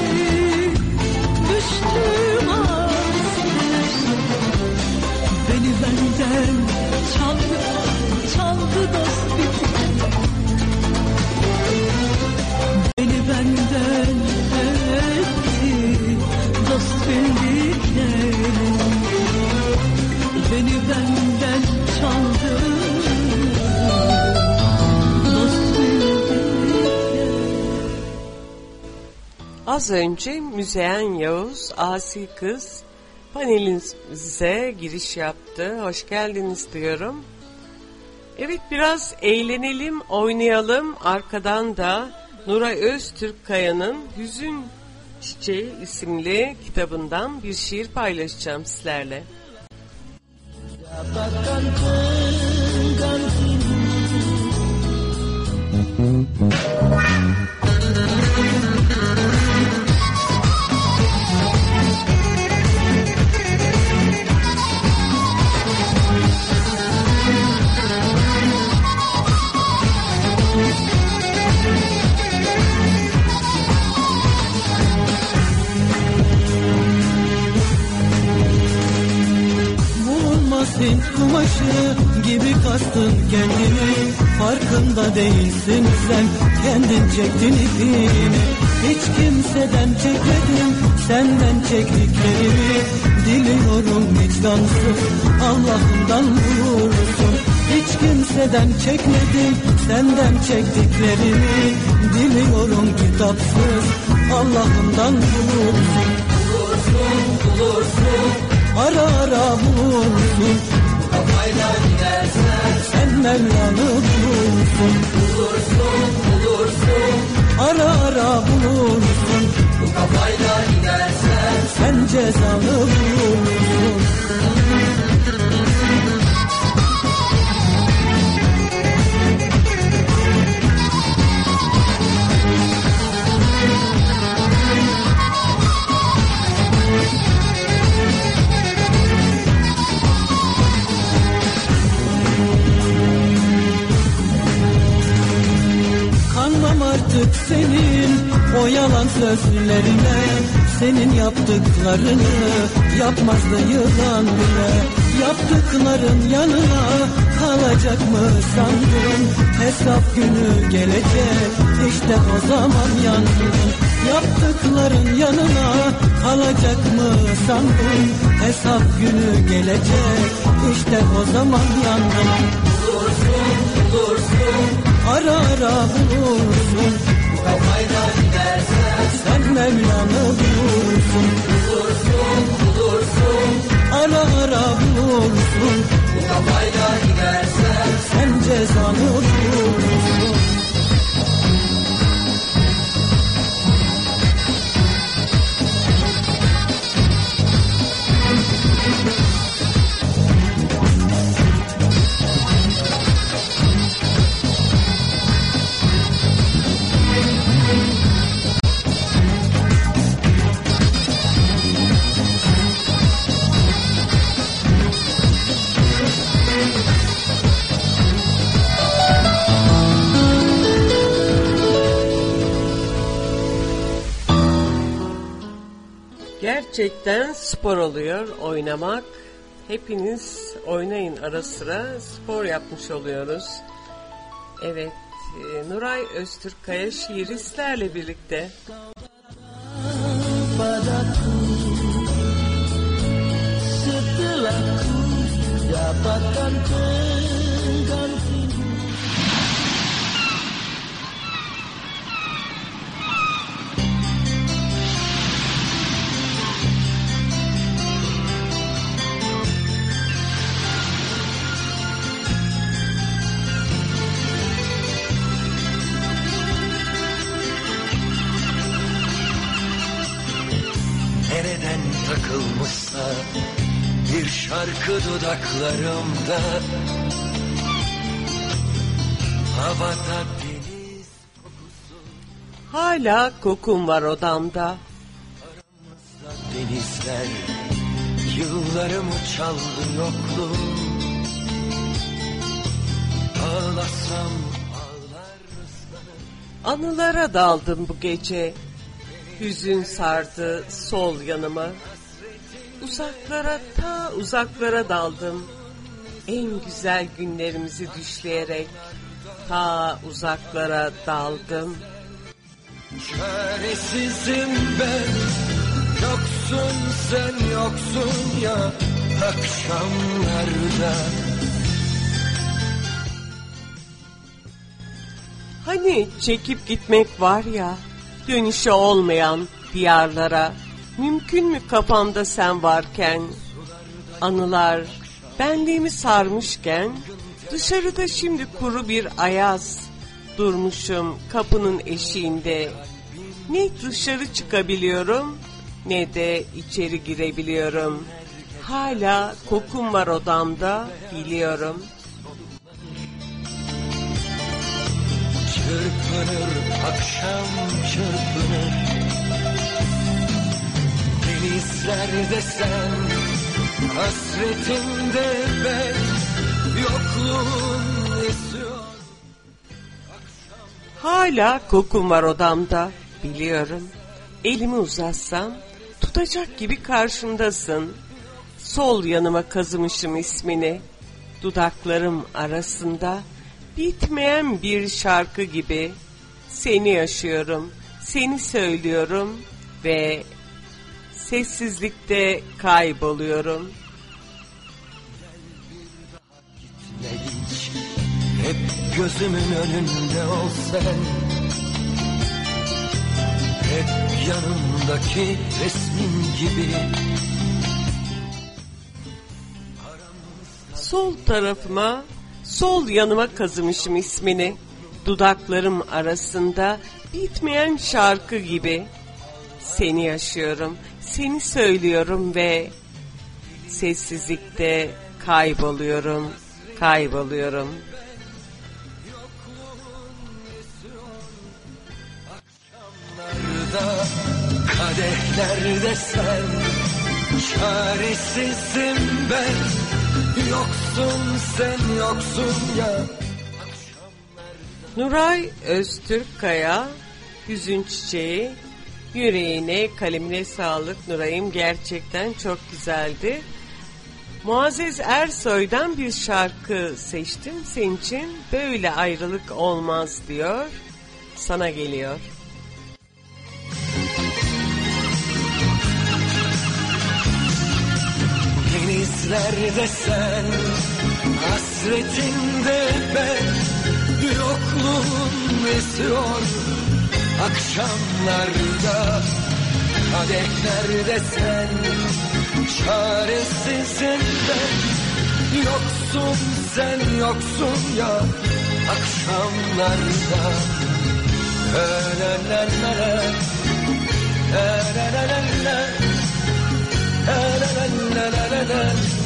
düştü maskeler, beni benden çaldı, çaldı dost bildiklerim. Beni benden etti dost bildiklerim. Beni benden çaldı dost bildiklerim. Az önce Müzeyyen Yavuz, Asi Kız panelimize giriş yaptı. Hoş geldiniz diyorum. Evet, biraz eğlenelim, oynayalım. Arkadan da Nuray Öztürkkaya'nın Hüzün Çiçeği isimli kitabından bir şiir paylaşacağım sizlerle. Dapatkan penggantimu. kumaşı gibi kastın kendini, farkında değilsin sen, kendin çektin ipini. Hiç kimseden çekmedim, senden çektiklerimi, diliyorum vicdansız, Allah'ından vurursun. Hiç kimseden çekmedim, senden çektiklerimi, diliyorum kitapsız, Allah'ından bulursun. Bulursun, bulursun, ara ara bulursun. Bu kafayla gidersen sen Mevlanı bulursun. Bulursun, bulursun, ara ara bulursun. Bu kafayla gidersen sen cezanı bulursun. Kanmam artık senin o yalan sözlerine, senin yaptıklarını yapmazdı yılan bile. Yaptıkların yanına kalacak mı sandın? Hesap günü gelecek, işte o zaman yandın. Yaptıkların yanına kalacak mı sandın? Hesap günü gelecek, işte o zaman yandın. Bulursun, bulursun, ara ara bulursun. Bu kafayla gidersen sen Mevlanı bulursun. Bulursun, bulursun, ara ara bulursun. Bu kafayla gidersen sen cezanı bulursun. Gerçekten spor oluyor oynamak. Hepiniz oynayın ara sıra, spor yapmış oluyoruz. Evet, e, Nuray Öztürkkaya şiiristlerle birlikte. Padaku setelah ku dapatkan penggantimu. Nereden takılmışsa bir şarkı dudaklarımda, havada deniz kokusu. Hala kokun var odamda. Aramızda denizler, yıllarımı çaldı yokluğum. Ağlasam ağlar ıslanır. Anılara daldım bu gece. Hüzün sardı sol yanıma. Uzaklara, ta uzaklara daldım. En güzel günlerimizi düşleyerek ta uzaklara daldım. Çaresizim ben, yoksun sen yoksun ya akşamlarda. Hani çekip gitmek var ya, dönüşü olmayan diyarlara. Mümkün mü kafamda sen varken? Anılar benliğimi sarmışken, dışarıda şimdi kuru bir ayaz. Durmuşum kapının eşiğinde. Ne dışarı çıkabiliyorum, ne de içeri girebiliyorum. Hala kokun var odamda, biliyorum. Çırpınır akşam çırpınır, denizlerde sen, hasretinde ben, yokluğun esiyor. Hala kokun var odamda, biliyorum. Elimi uzatsam tutacak gibi karşımdasın. Sol yanıma kazımışım ismini. Dudaklarım arasında bitmeyen bir şarkı gibi seni yaşıyorum, seni söylüyorum ve sessizlikte kayboluyorum. Hep gözümün önünde ol sen, hep yanımdaki resmin gibi. Sol tarafıma, sol yanıma kazımışım ismini. Dudaklarım arasında bitmeyen şarkı gibi seni yaşıyorum, seni söylüyorum ve sessizlikte kayboluyorum, kayboluyorum. Akşamlarda, kadehlerde sen, çaresizim ben, yoksun sen yoksun ya. Nuray Öztürkkaya, Hüzün Çiçeği, yüreğine, kalemine sağlık Nuray'ım, gerçekten çok güzeldi. Muazzez Ersoy'dan bir şarkı seçtim senin için, böyle ayrılık olmaz diyor, sana geliyor. Denizlerde sen, hasretinde ben, yokluğun esiyor. Akşamlarda, kadehlerde sen, çaresizim ben, yoksun sen yoksun ya. Akşamlarda, la la la la la, la la la la, la la la la la la,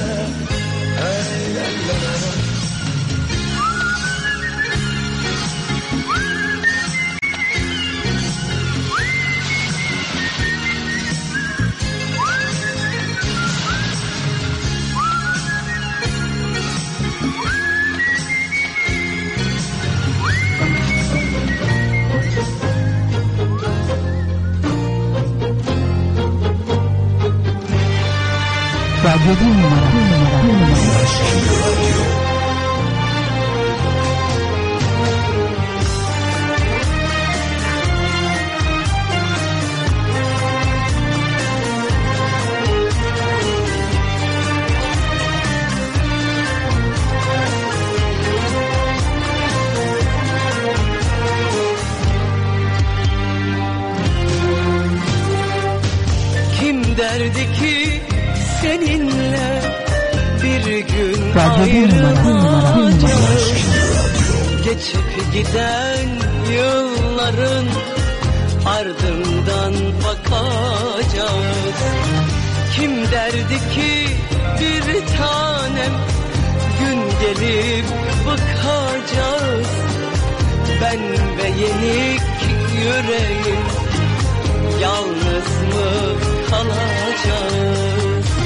la la la la. Radyo bir numara, bir numara, bir numara. Kim derdi ki seninle bir gün Radyo bir numara, bir numara, bir numara. geçip giden yılların ardından bakacağız. Kim derdi ki bir tanem gün gelip bakacağız. Ben ve yenik yüreğim yalnız mı kalacağız?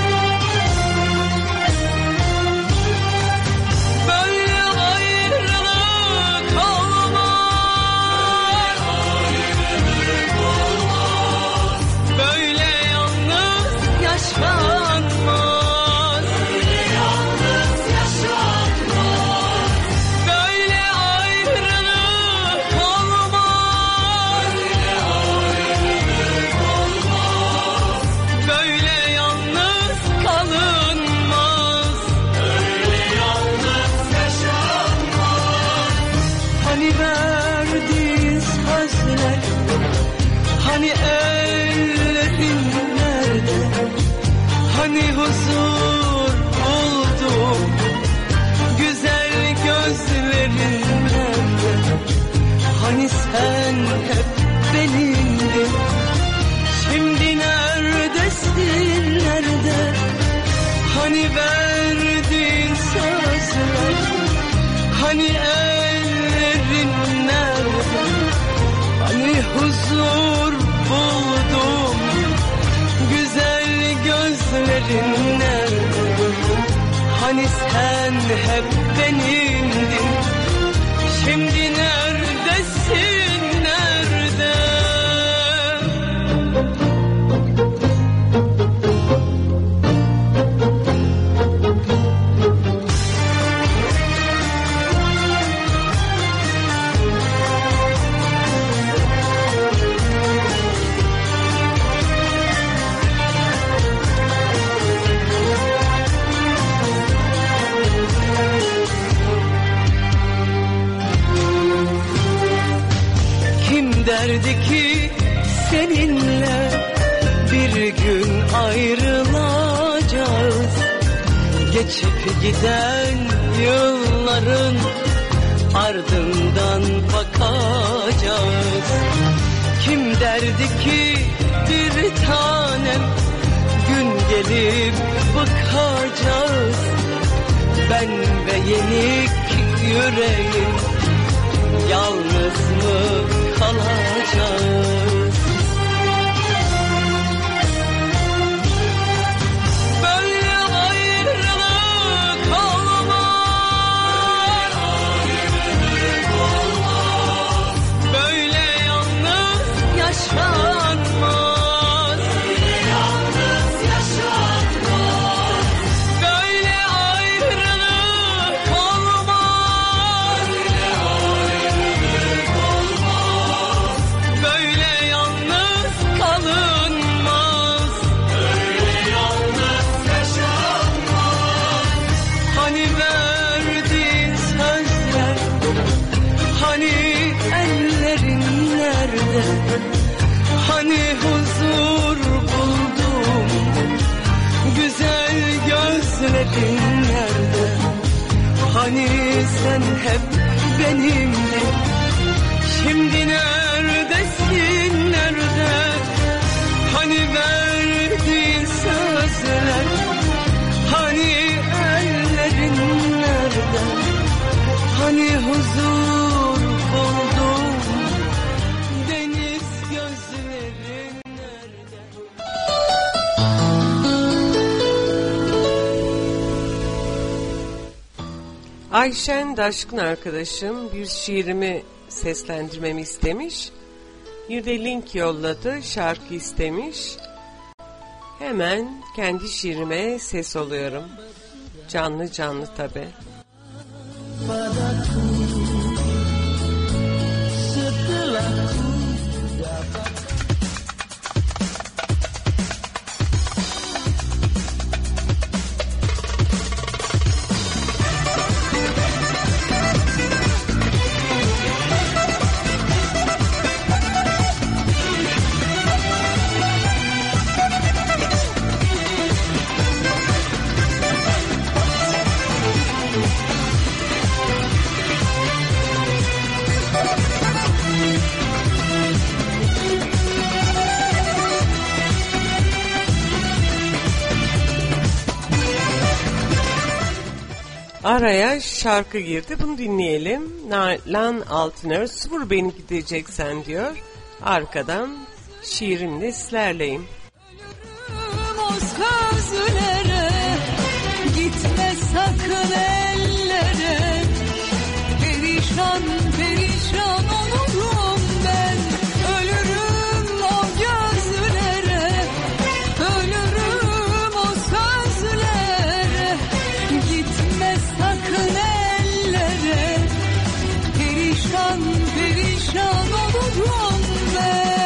Böyle ayrılık olmaz, böyle yalnız yaşanmaz, böyle ayrılık olmaz, böyle yalnız kalınmaz, hani verdiğin sözler, hani ellerin nerede, hani huzur buldum, güzel gözlerin nerede, hani sen hep benimdin, şimdi neredesin nerede, hani verdiğin sözler, hani ellerin nerede, hani huzur buldum, güzel gözlerin nerede, hani sen hep benimdin, şimdi neredesin nerede? Geçip giden yılların ardından bakacağız. Kim derdi ki bir tanem gün gelip bıkacağız. Ben ve yenik yüreğim yalnız mı kalacağız? Böyle ayrılık olmaz, böyle yalnız yaşanmaz, yalnız yaşanmaz. Böyle ayrılık olmaz, böyle yalnız kalınmaz, böyle yalnız yaşanmaz. Hani verdiğin sözler, hani ellerin nerede? Hani huzur buldum, güzel gözlerin nerede? Hani sen hep benimle, şimdi neredesin, nerede? Hani verdiğin sözler, hani ellerin nerede? Hani huzur buldum, deniz gözlerin nerede? Ayşen Daşkın arkadaşım bir şiirimi seslendirmemi istemiş. Bir de link yolladı, şarkı istemiş. Hemen kendi şiirime ses oluyorum. Canlı canlı tabi. Padaku setelah ku dapat. Araya şarkı girdi. Bunu dinleyelim. Lan Altınör vur beni gideceksen diyor. Arkadan şiirimle sizlerleyim. O sözlere gitme sakın ellere. Perişan perişan olurum ben. Ölürüm o gözlere. Ölürüm o sözlere. Gitme sakın ellere. Perişan perişan olurum ben.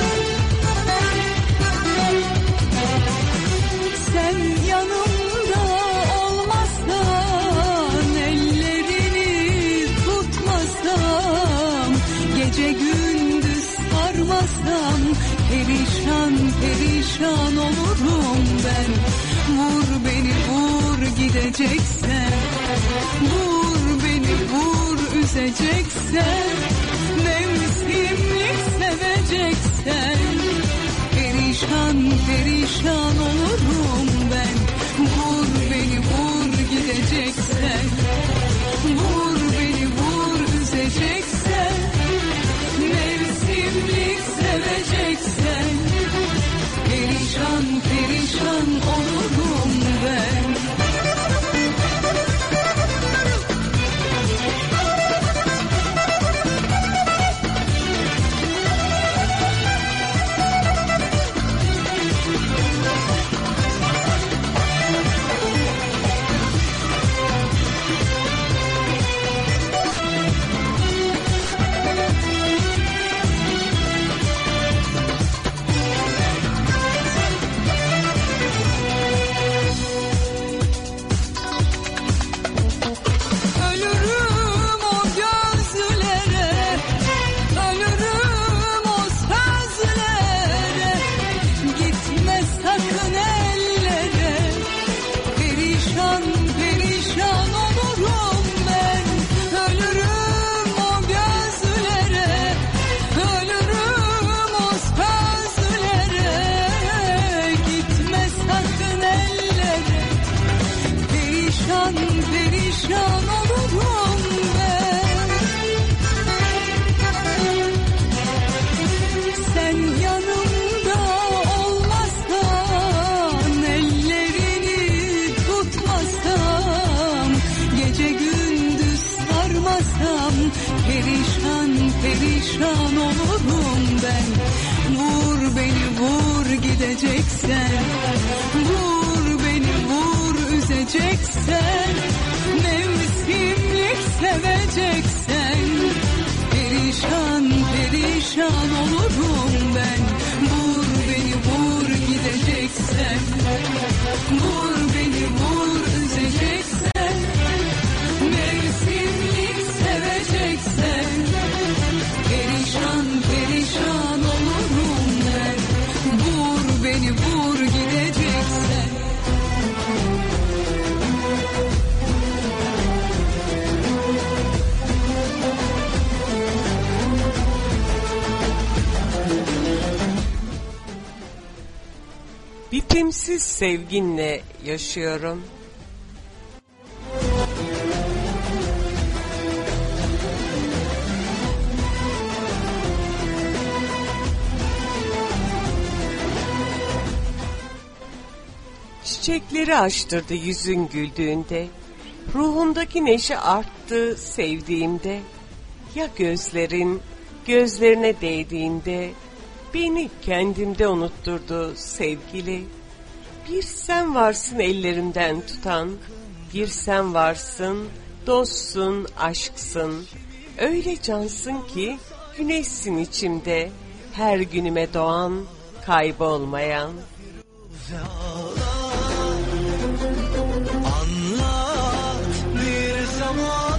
Sen yanımda olmazsan, ellerini tutmasam, gece gündüz sarmasam, perişan perişan olurum ben. Vur beni vur gideceksen, vur beni vur üzeceksen, mevsimlik seveceksen, perişan perişan olurum ben. Vur beni vur gideceksen, vur beni vur üzeceksen, mevsimlik seveceksen, perişan perişan olurum ben. perişan olurum ben. Vur beni vur gideceksen, vur beni vur üzeceksen, mevsimlik seveceksen, perişan perişan olurum ben. Vur beni vur gideceksen, vur beni vur üzeceksen, mevsimlik seveceksen, perişan perişan olurum ben. Vur beni vur gideceksen. Bitimsiz sevginle yaşıyorum. Çiçekleri açtırdı yüzün güldüğünde, ruhumdaki neşe arttı sevdiğimde. Ya gözlerin gözlerine değdiğinde, beni kendimde unutturdu sevgili. Bir sen varsın ellerimden tutan, bir sen varsın, dostsun, aşksın. Öyle cansın ki güneşsin içimde, her günüme doğan, kaybolmayan. Anlat bir zaman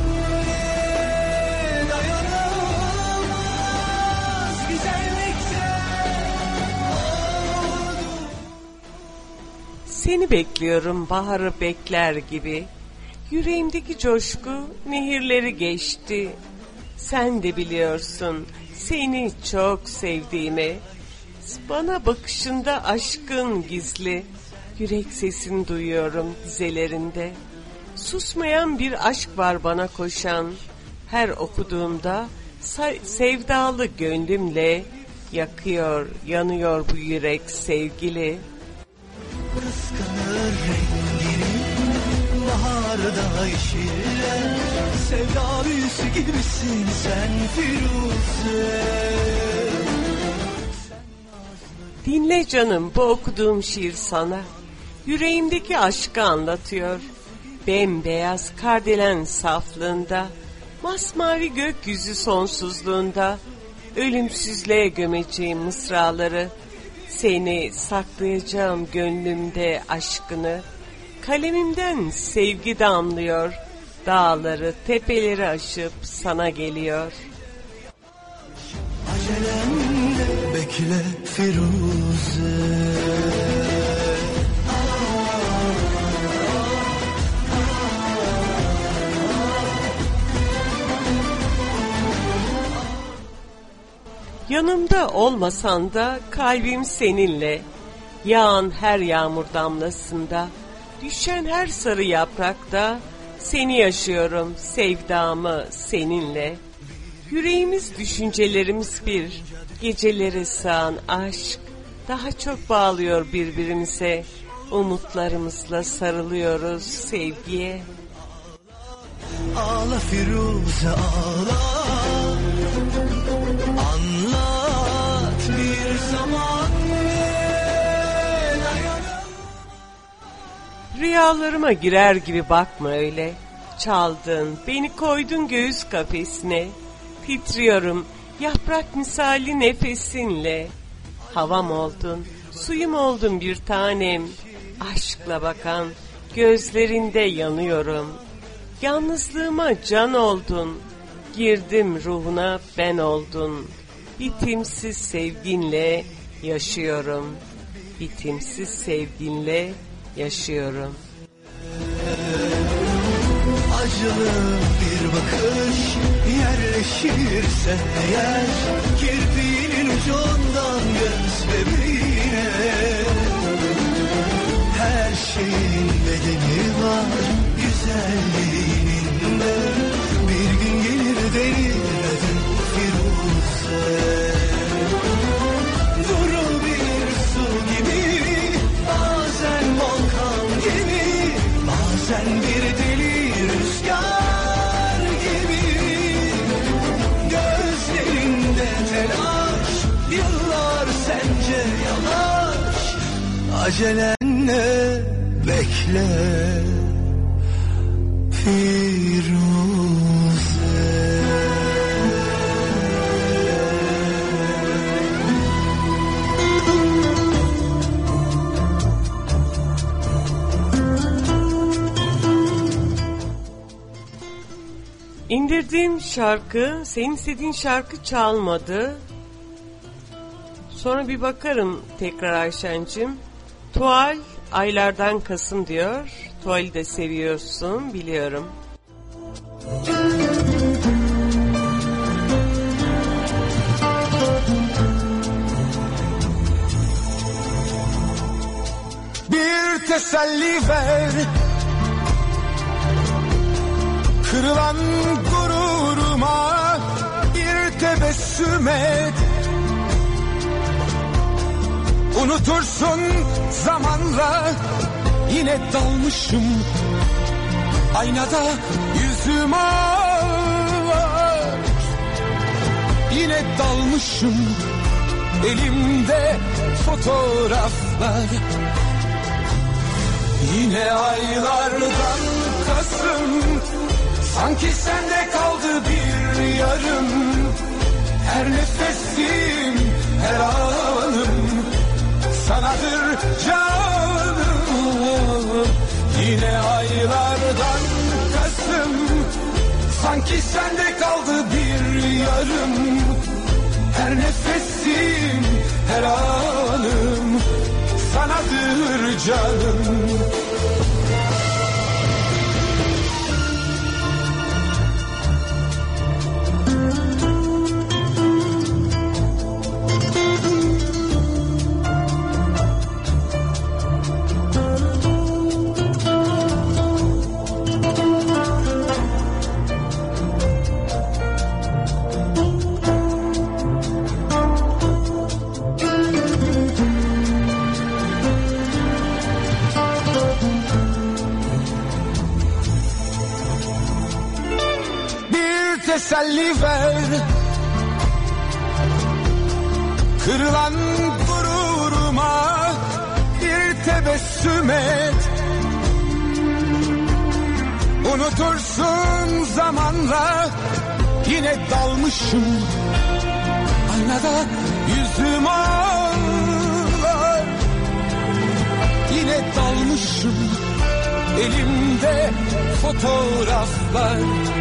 dayanılmaz güzellikte. Seni bekliyorum baharı bekler gibi. Yüreğimdeki coşku nehirleri geçti. Sen de biliyorsun seni çok sevdiğimi. Bana bakışında aşkın gizli. Yürek sesini duyuyorum dizelerinde. Susmayan bir aşk var bana koşan. Her okuduğumda sevdalı gönlümle yakıyor, yanıyor bu yürek sevgili. Kıskanır rengini baharda yeşiller, sevda büyüsü gibisin sen Firuze. Dinle canım bu okuduğum şiir sana. Yüreğimdeki aşkı anlatıyor. Bembeyaz kardelen saflığında, masmavi gökyüzü sonsuzluğunda, ölümsüzlüğe gömeceğim mısraları, seni saklayacağım gönlümde aşkını. Kalemimden sevgi damlıyor, dağları tepeleri aşıp sana geliyor. Acelemle bekle Firuze. Yanımda olmasan da kalbim seninle, yağan her yağmur damlasında, düşen her sarı yaprakta, seni yaşıyorum sevdamı seninle. Yüreğimiz düşüncelerimiz bir, gecelere sığan aşk, daha çok bağlıyor birbirimize, umutlarımızla sarılıyoruz sevgiye. Ağla Firuze ağla, anlat bir zaman. Rüyalarıma girer gibi bakma öyle, çaldın beni koydun göğüs kafesine, titriyorum yaprak misali nefesinle. Havam oldun, suyum oldun bir tanem, aşkla bakan gözlerinde yanıyorum. Yalnızlığıma can oldun, girdim ruhuna ben oldun. Bitimsiz sevginle yaşıyorum, bitimsiz sevginle yaşıyorum. Acılı bir bakış yerleşirse eğer, kirpiğinin ucundan göz bebeğine, her şeyin bedeli var güzelliğinin de, bir gün gelir denir adı Firuze. Duru bir su gibi, bazen volkan gibi, bazen bir deli rüzgar gibi, gözlerin sence yavaş, acelenle bekle Firuze. İndirdiğim şarkı, senin istediğin şarkı çalmadı. Sonra bir bakarım tekrar Ayşen'cim. Tuval aylardan Kasım diyor. Tuval'i de seviyorsun biliyorum. Bir teselli ver, kırılan gururuma bir tebessüm et. Unutursun zamanla, yine dalmışım aynada yüzüm ağlar. Yine dalmışım elimde fotoğraflar. Yine aylardan Kasım, sanki sende kaldı bir yarım. Her nefesim, her anım sanadır canım. Yine aylardan Kasım, sanki sende kaldı bir yarım. Her nefesim, her anım sanadır canım. Teselli ver, kırılan gururuma bir tebessüm et. Unutursun zamanla, yine dalmışım aynada yüzüm ağlar. Yine dalmışım elimde fotoğraflar.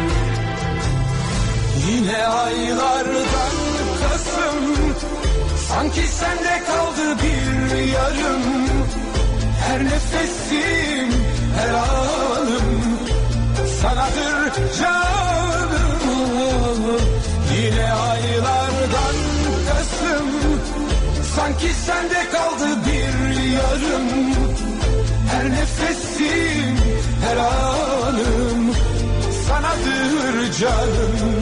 Yine aylardan Kasım, sanki sende kaldı bir yarım. Her nefesim, her anım sanadır canım. Yine aylardan Kasım, sanki sende kaldı bir yarım. Her nefesim, her anım sanadır canım.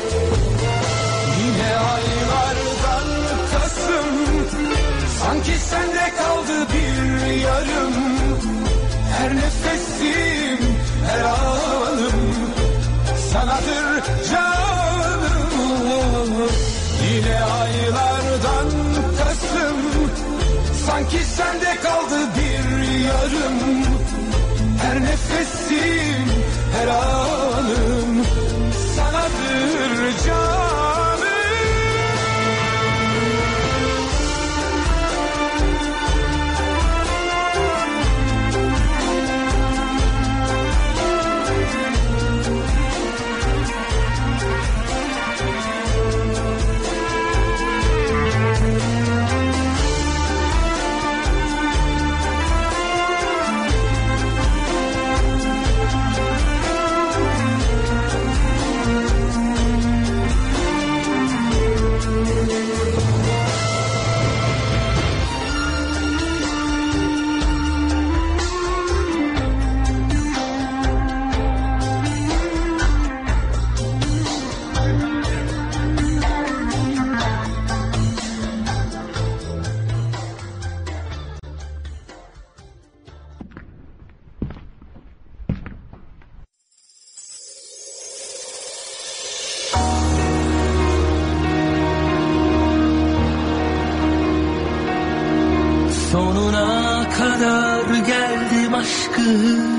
Yine aylardan Kasım, sanki sende kaldı bir yarım. Her nefesim, her anım sanadır canım. Yine aylardan Kasım, sanki sende kaldı bir yarım. Her nefesim, her anım sanadır canım. Sonuna kadar geldim aşkım,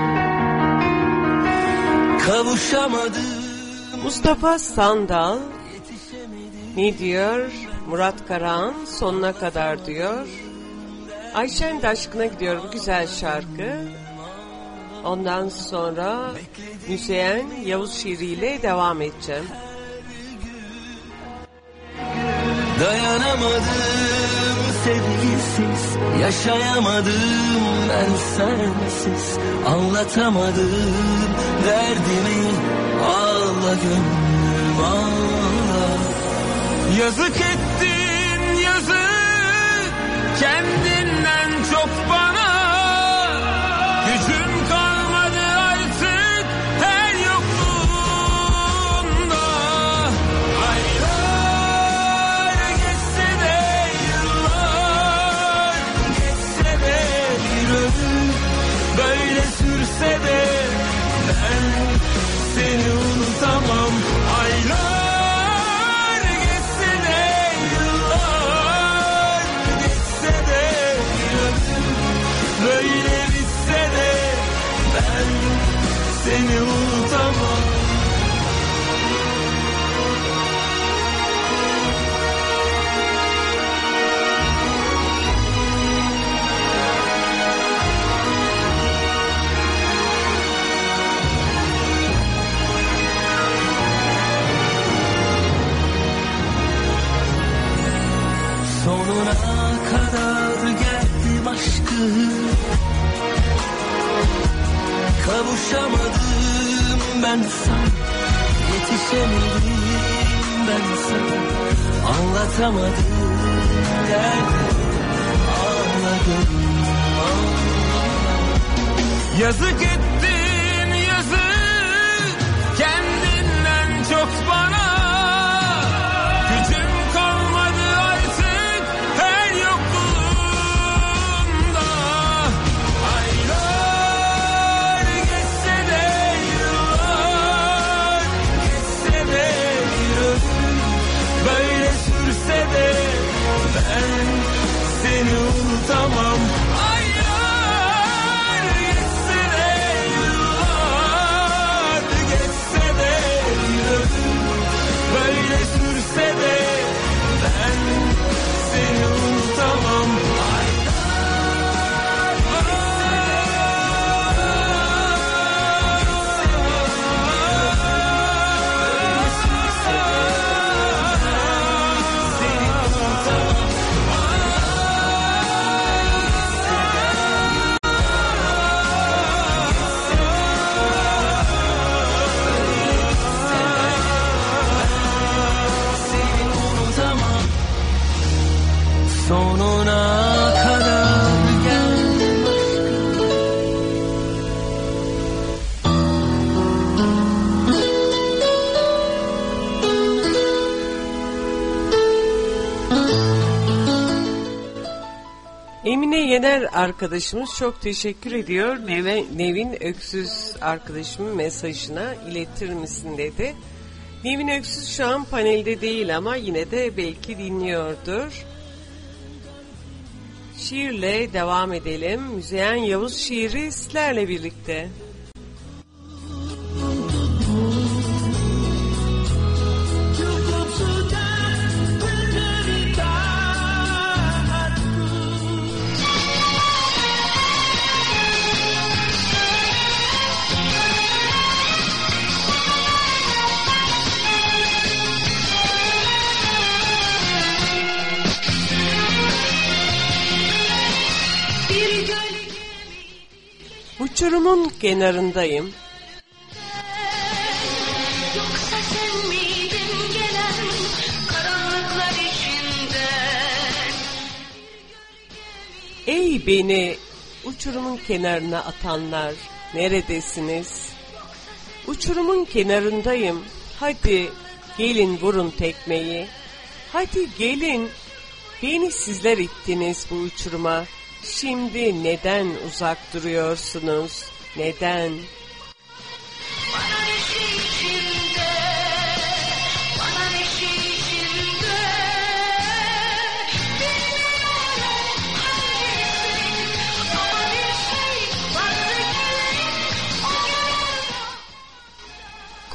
kavuşamadım. Mustafa Sandal ne diyor? Murat Karahan sonuna kadar diyor. Ayşen de aşkına gidiyor, bu güzel şarkı. Ondan sonra Müzeyyen Yavuz şiiriyle devam edeceğim. Dayanamadım sevgisiz, yaşayamadım ben sensiz, anlatamadım derdimi, ağla gönlüm ağla. Yazık ettin yazık, kendinden çok bana, gücüm kalmadı artık her yokluğunda. Aylar geçse de yıllar, geçse de bir ömür, böyle sürse de ben seni unutamam. Aylar geçse de yıllar, geçse de bir ömür, böyle bitse de ben seni unutamam. Sonuna kadar geldim aşkım, kavuşamadım ben sana, yetişemedim ben sana, anlatamadım derdimi, ağla gönlüm ağla. Yazık ettin yazık, kendinden çok bana, gücüm kalmadı artık her yokluğunda. Aylar geçse de yıllar, geçse de bir ömür, böyle sürse de ben seni unutamam. Aylar geçse de yıllar, geçse de bir ömür, böyle sürse de ben seni unutamam. Sonuna kadar geldim Emine Yener arkadaşımız çok teşekkür ediyor. Neve, Nevin Öksüz arkadaşımın mesajına iletir misin dedi. Nevin Öksüz şu an panelde değil ama yine de belki dinliyordur. Şiirle devam edelim. Müzeyyen Yavuz şiiri sizlerle birlikte. Uçurumun kenarındayım. Yoksa sen miydin gelen karanlıklar içinde? Ey beni uçurumun kenarına atanlar, neredesiniz? Uçurumun kenarındayım. Hadi gelin vurun tekmeyi. Hadi gelin. Beni sizler ittiniz bu uçuruma. Şimdi neden uzak duruyorsunuz? Neden? Bana neşe içinde, bana neşe içinde. Bilmiyorum hangi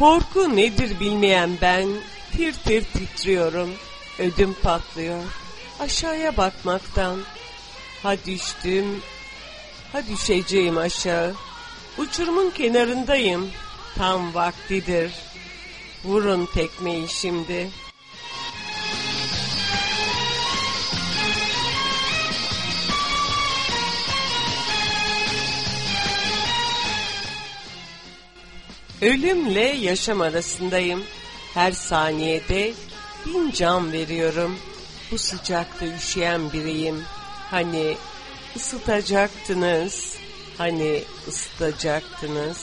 Korku nedir bilmeyen ben tir tir titriyorum. Ödüm patlıyor aşağıya bakmaktan. Ha düştüm, ha düşeceğim aşağı. Uçurumun kenarındayım, tam vaktidir. Vurun tekmeyi şimdi. Ölümle yaşam arasındayım. Her saniyede bin can veriyorum. Bu sıcakta üşüyen biriyim. Hani ısıtacaktınız, hani ısıtacaktınız.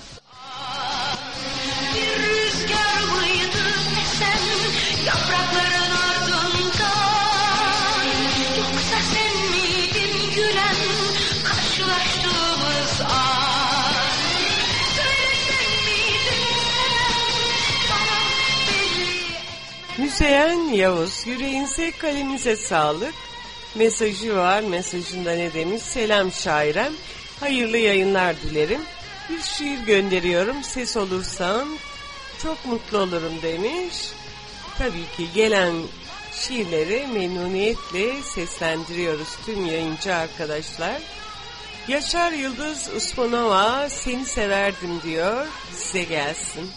Bir rüzgar mıydın sen yaprakların ardından, yoksa sen miydin gülen karşılaştığımız an? Söyle sen miydin sen bana belli. Müzeyyen Yavuz, yüreğinize kalemize sağlık. Mesajı var. Mesajında ne demiş? Selam şairem. Hayırlı yayınlar dilerim. Bir şiir gönderiyorum. Ses olursan çok mutlu olurum demiş. Tabii ki gelen şiirleri memnuniyetle seslendiriyoruz tüm yayıncı arkadaşlar. Yaşar Yıldız Usmanova seni severdim diyor. Size gelsin.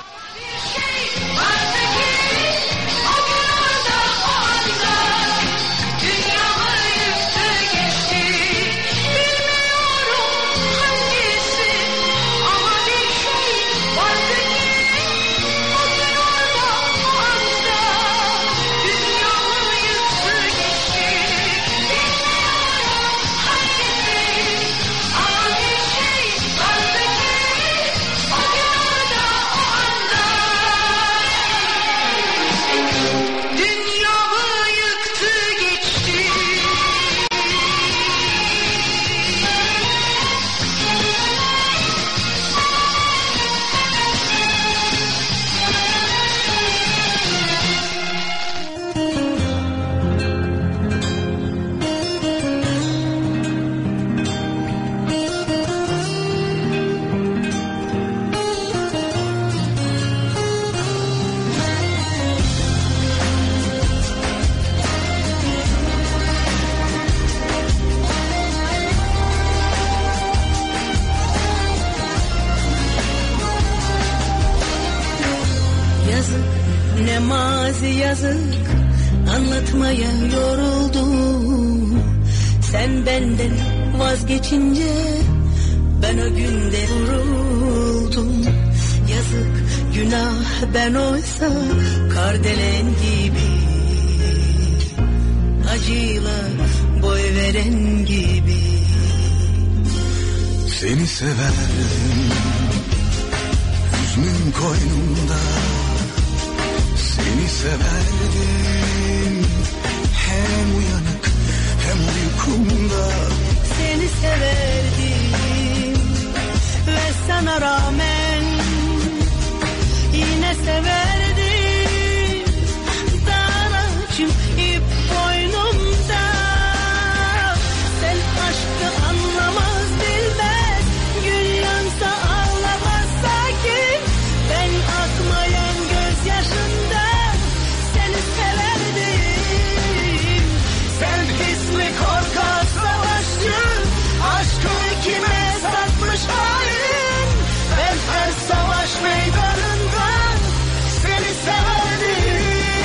Yazık anlatmaya yoruldum. Sen benden vazgeçince ben o günde vuruldum. Yazık günah ben oysa kardelen gibi, acıyla boy veren gibi. Seni severdim hüznün koynumda. Seni severdim hem uyanık hem uykumda. Seni severdim ve sana rağmen yine severdim. Daracım ip boynumda. Sen aşkı anlamaz bilmez, gül yansa ağlamaz sakin. Ben akmayan gözyaşında sen pis mi korkak savaşçı, aşkını kime satmış hain. Ben her savaş meydanında seni severdim.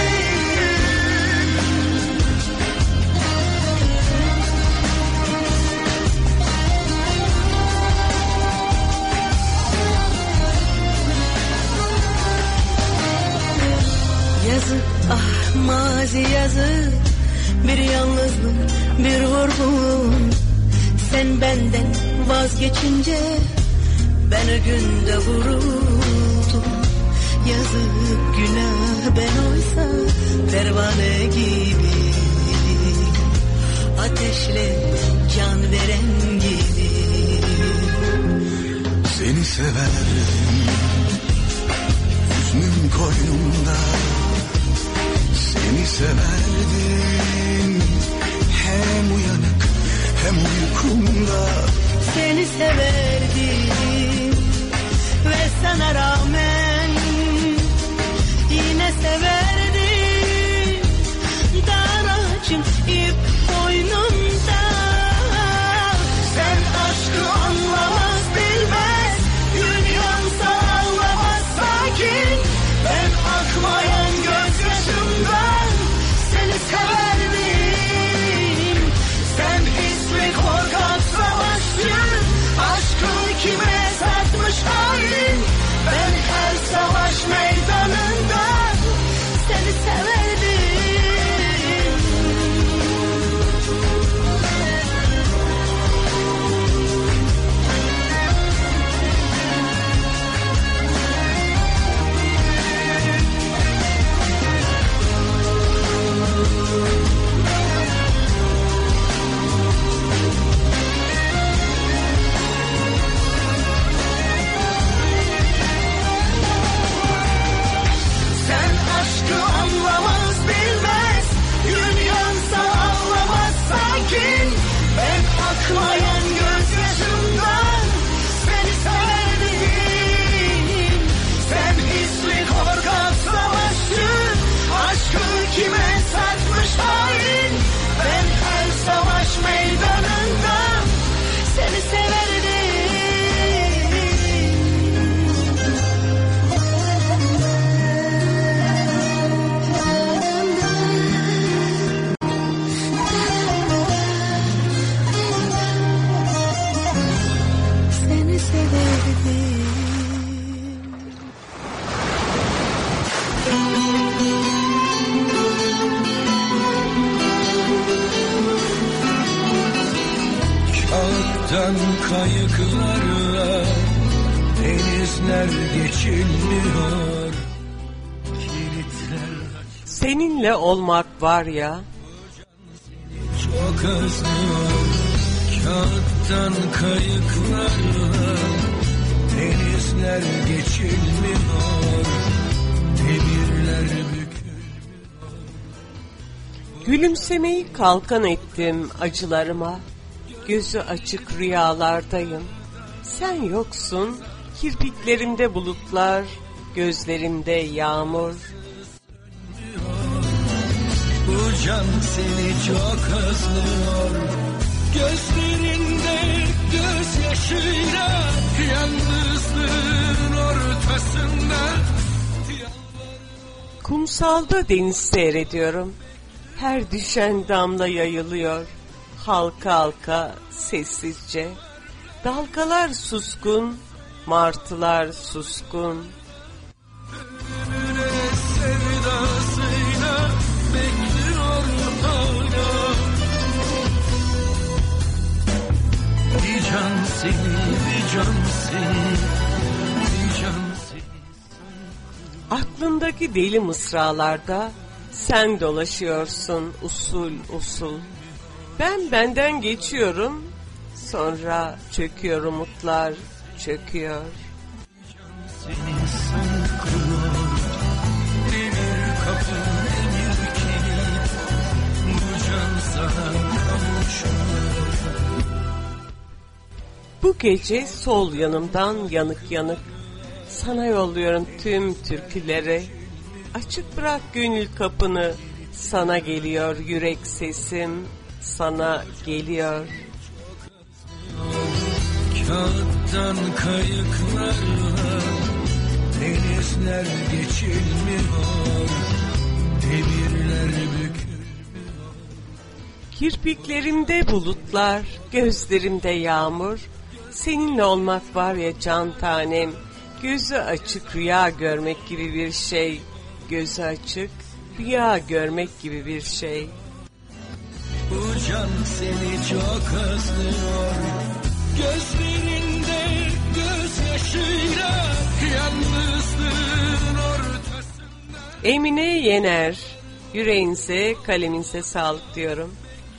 Yazık ah mazi yazık, bir yalnızlık bir vurgun. Sen benden vazgeçince ben o günde vuruldum. Yazık günah ben oysa pervane gibi, ateşle can veren gibi. Seni severdim hüznün koynumda. Seni severdim hem uyanık hem uykumda. Seni severdim ve sana rağmen Kaptan kayıklarla denizler geçilmiyor. Kilitler Seninle olmak var ya, çok özlüyor. Kağıttan kayıklarla denizler geçilmiyor. Demirler bükülmüyor. gülümsemeyi kalkan ettim acılarıma. Gözü açık rüyalardayım. Sen yoksun, kirpiklerimde bulutlar, gözlerimde yağmur. Bu can seni çok özlüyor. Gözlerinde gözyaşıyla, yalnızlığın ortasında. Kumsalda deniz seyrediyorum. Her düşen damla yayılıyor. Halka halka sessizce. Dalgalar suskun, martılar suskun. Ölümüne sevdasıyla bekliyor hala. Bir can seni, bir can seni, bir can seni. Aklındaki deli mısralarda sen dolaşıyorsun usul usul. Ben benden geçiyorum, sonra çöküyor umutlar, çöküyor. Seni saklıyor, demir kapı, demir kilit, bu can sana kavuşmuyor. Bu gece sol yanımdan yanık yanık sana yolluyorum tüm türküleri. Açık bırak gönül kapını, sana geliyor yürek sesim, sana geliyor. Kağıttan kayıklarla denizler geçilmiyor, demirler bükülmüyor. Kirpiklerimde bulutlar, gözlerimde yağmur. Seninle olmak var ya can tanem, gözü açık rüya görmek gibi bir şey. Gözü açık rüya görmek gibi bir şey. Bu can seni çok özlüyor. Gözlerinde gözyaşıyla, yalnızlığın ortasında. Emine Yener, yüreğinize kaleminize sağlık diyorum.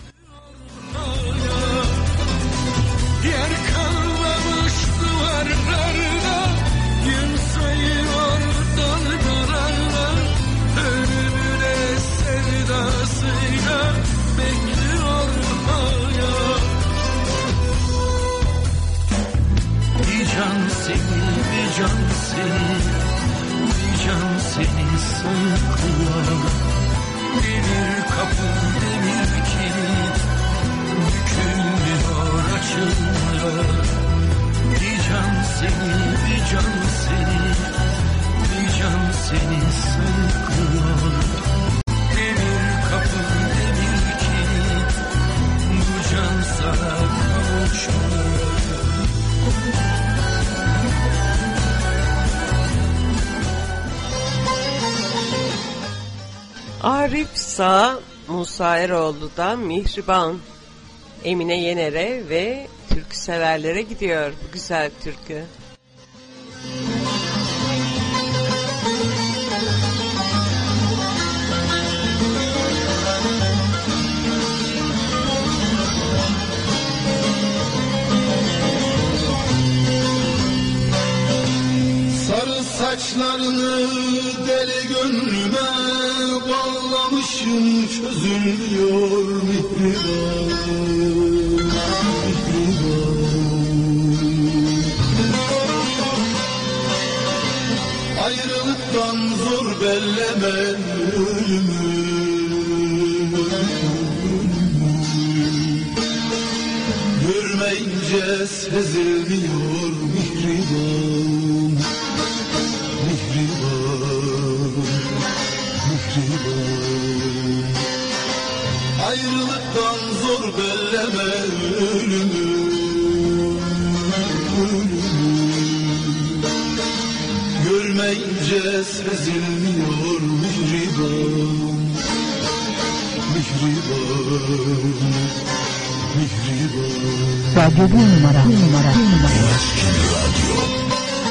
Yer kalmamış duvarlarda, gün sayıyor dalgalarla. Ölümüne sevdasıyla bekliyor hala. Bir can seni, bir can seni, bir can seni saklıyor. Demir kapı, demir kilit, bükülmüyor, açılmıyor. Bir can seni, bir can seni, bir can seni saklıyor. Demir kapı, demir kilit, bu can sana kavuşmuyor. Arif Sağ, Musa Eroğlu'da Mihriban. Emine Yener'e ve türkü severlere gidiyor bu güzel türkü. Sarı saçlarını deli gönlüme bağlamışım, çözülmüyor mihriban. Ayrılıktan zor belleme ölümü. Görmeyince sezilmiyor mihriban. Mihriban, mihriban. Ayrılıktan zor belleme ölümü. Görmeyince sezilmiyor mihriban, mihriban, Radyo bir numara, bir numara, bir numara. Radyo.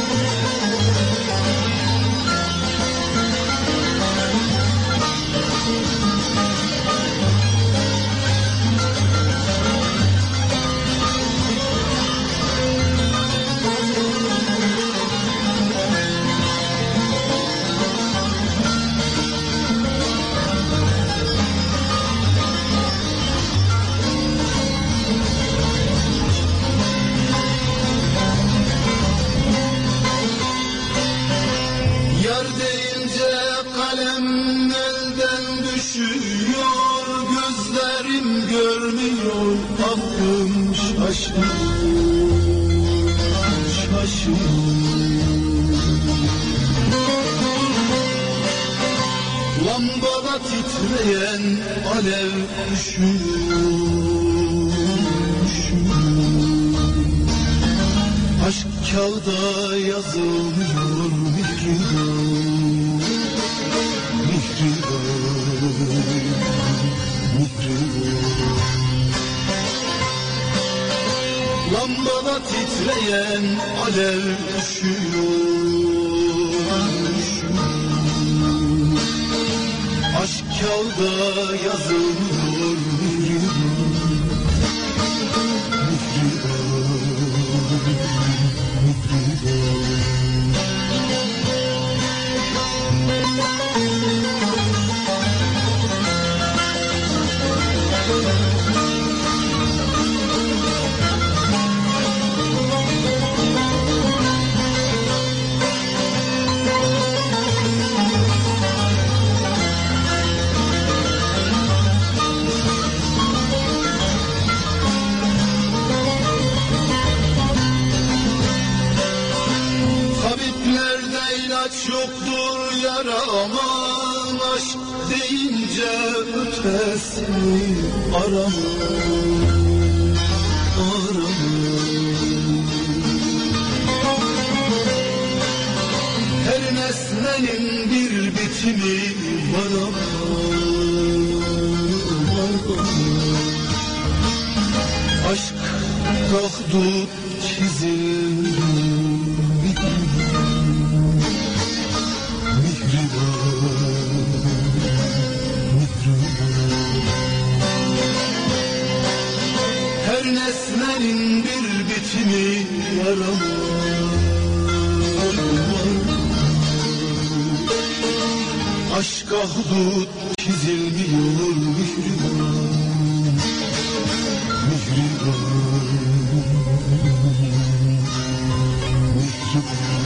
Lambada titreyen alev üşüyor, aşk kağıda yazılıyor mihriban, mihriban, mihriban. Lambada titreyen alev üşüyor, aşk kağıda yazılıyor mihriban, yoktur yaraman, aşk deyince ötesini aramam, aramam. Her nesnenin bir bitimi var ama, var ama. Aşk tahdut çizildi. Her nesnenin bir bitimi var ama, aşka hudut çizilmiyor mihriban, mihriban, mihriban.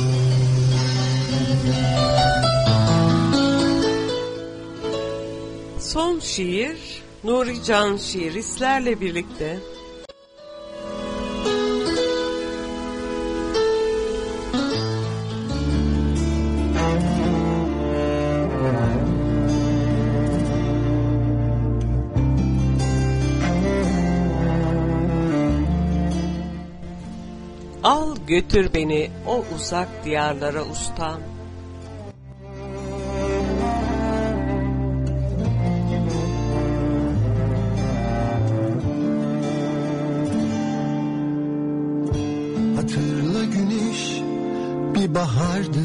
Son şiir Nuri Can Şiiristlerle birlikte. Al götür beni o uzak diyarlara ustam. Hatırla güneş bir bahardı,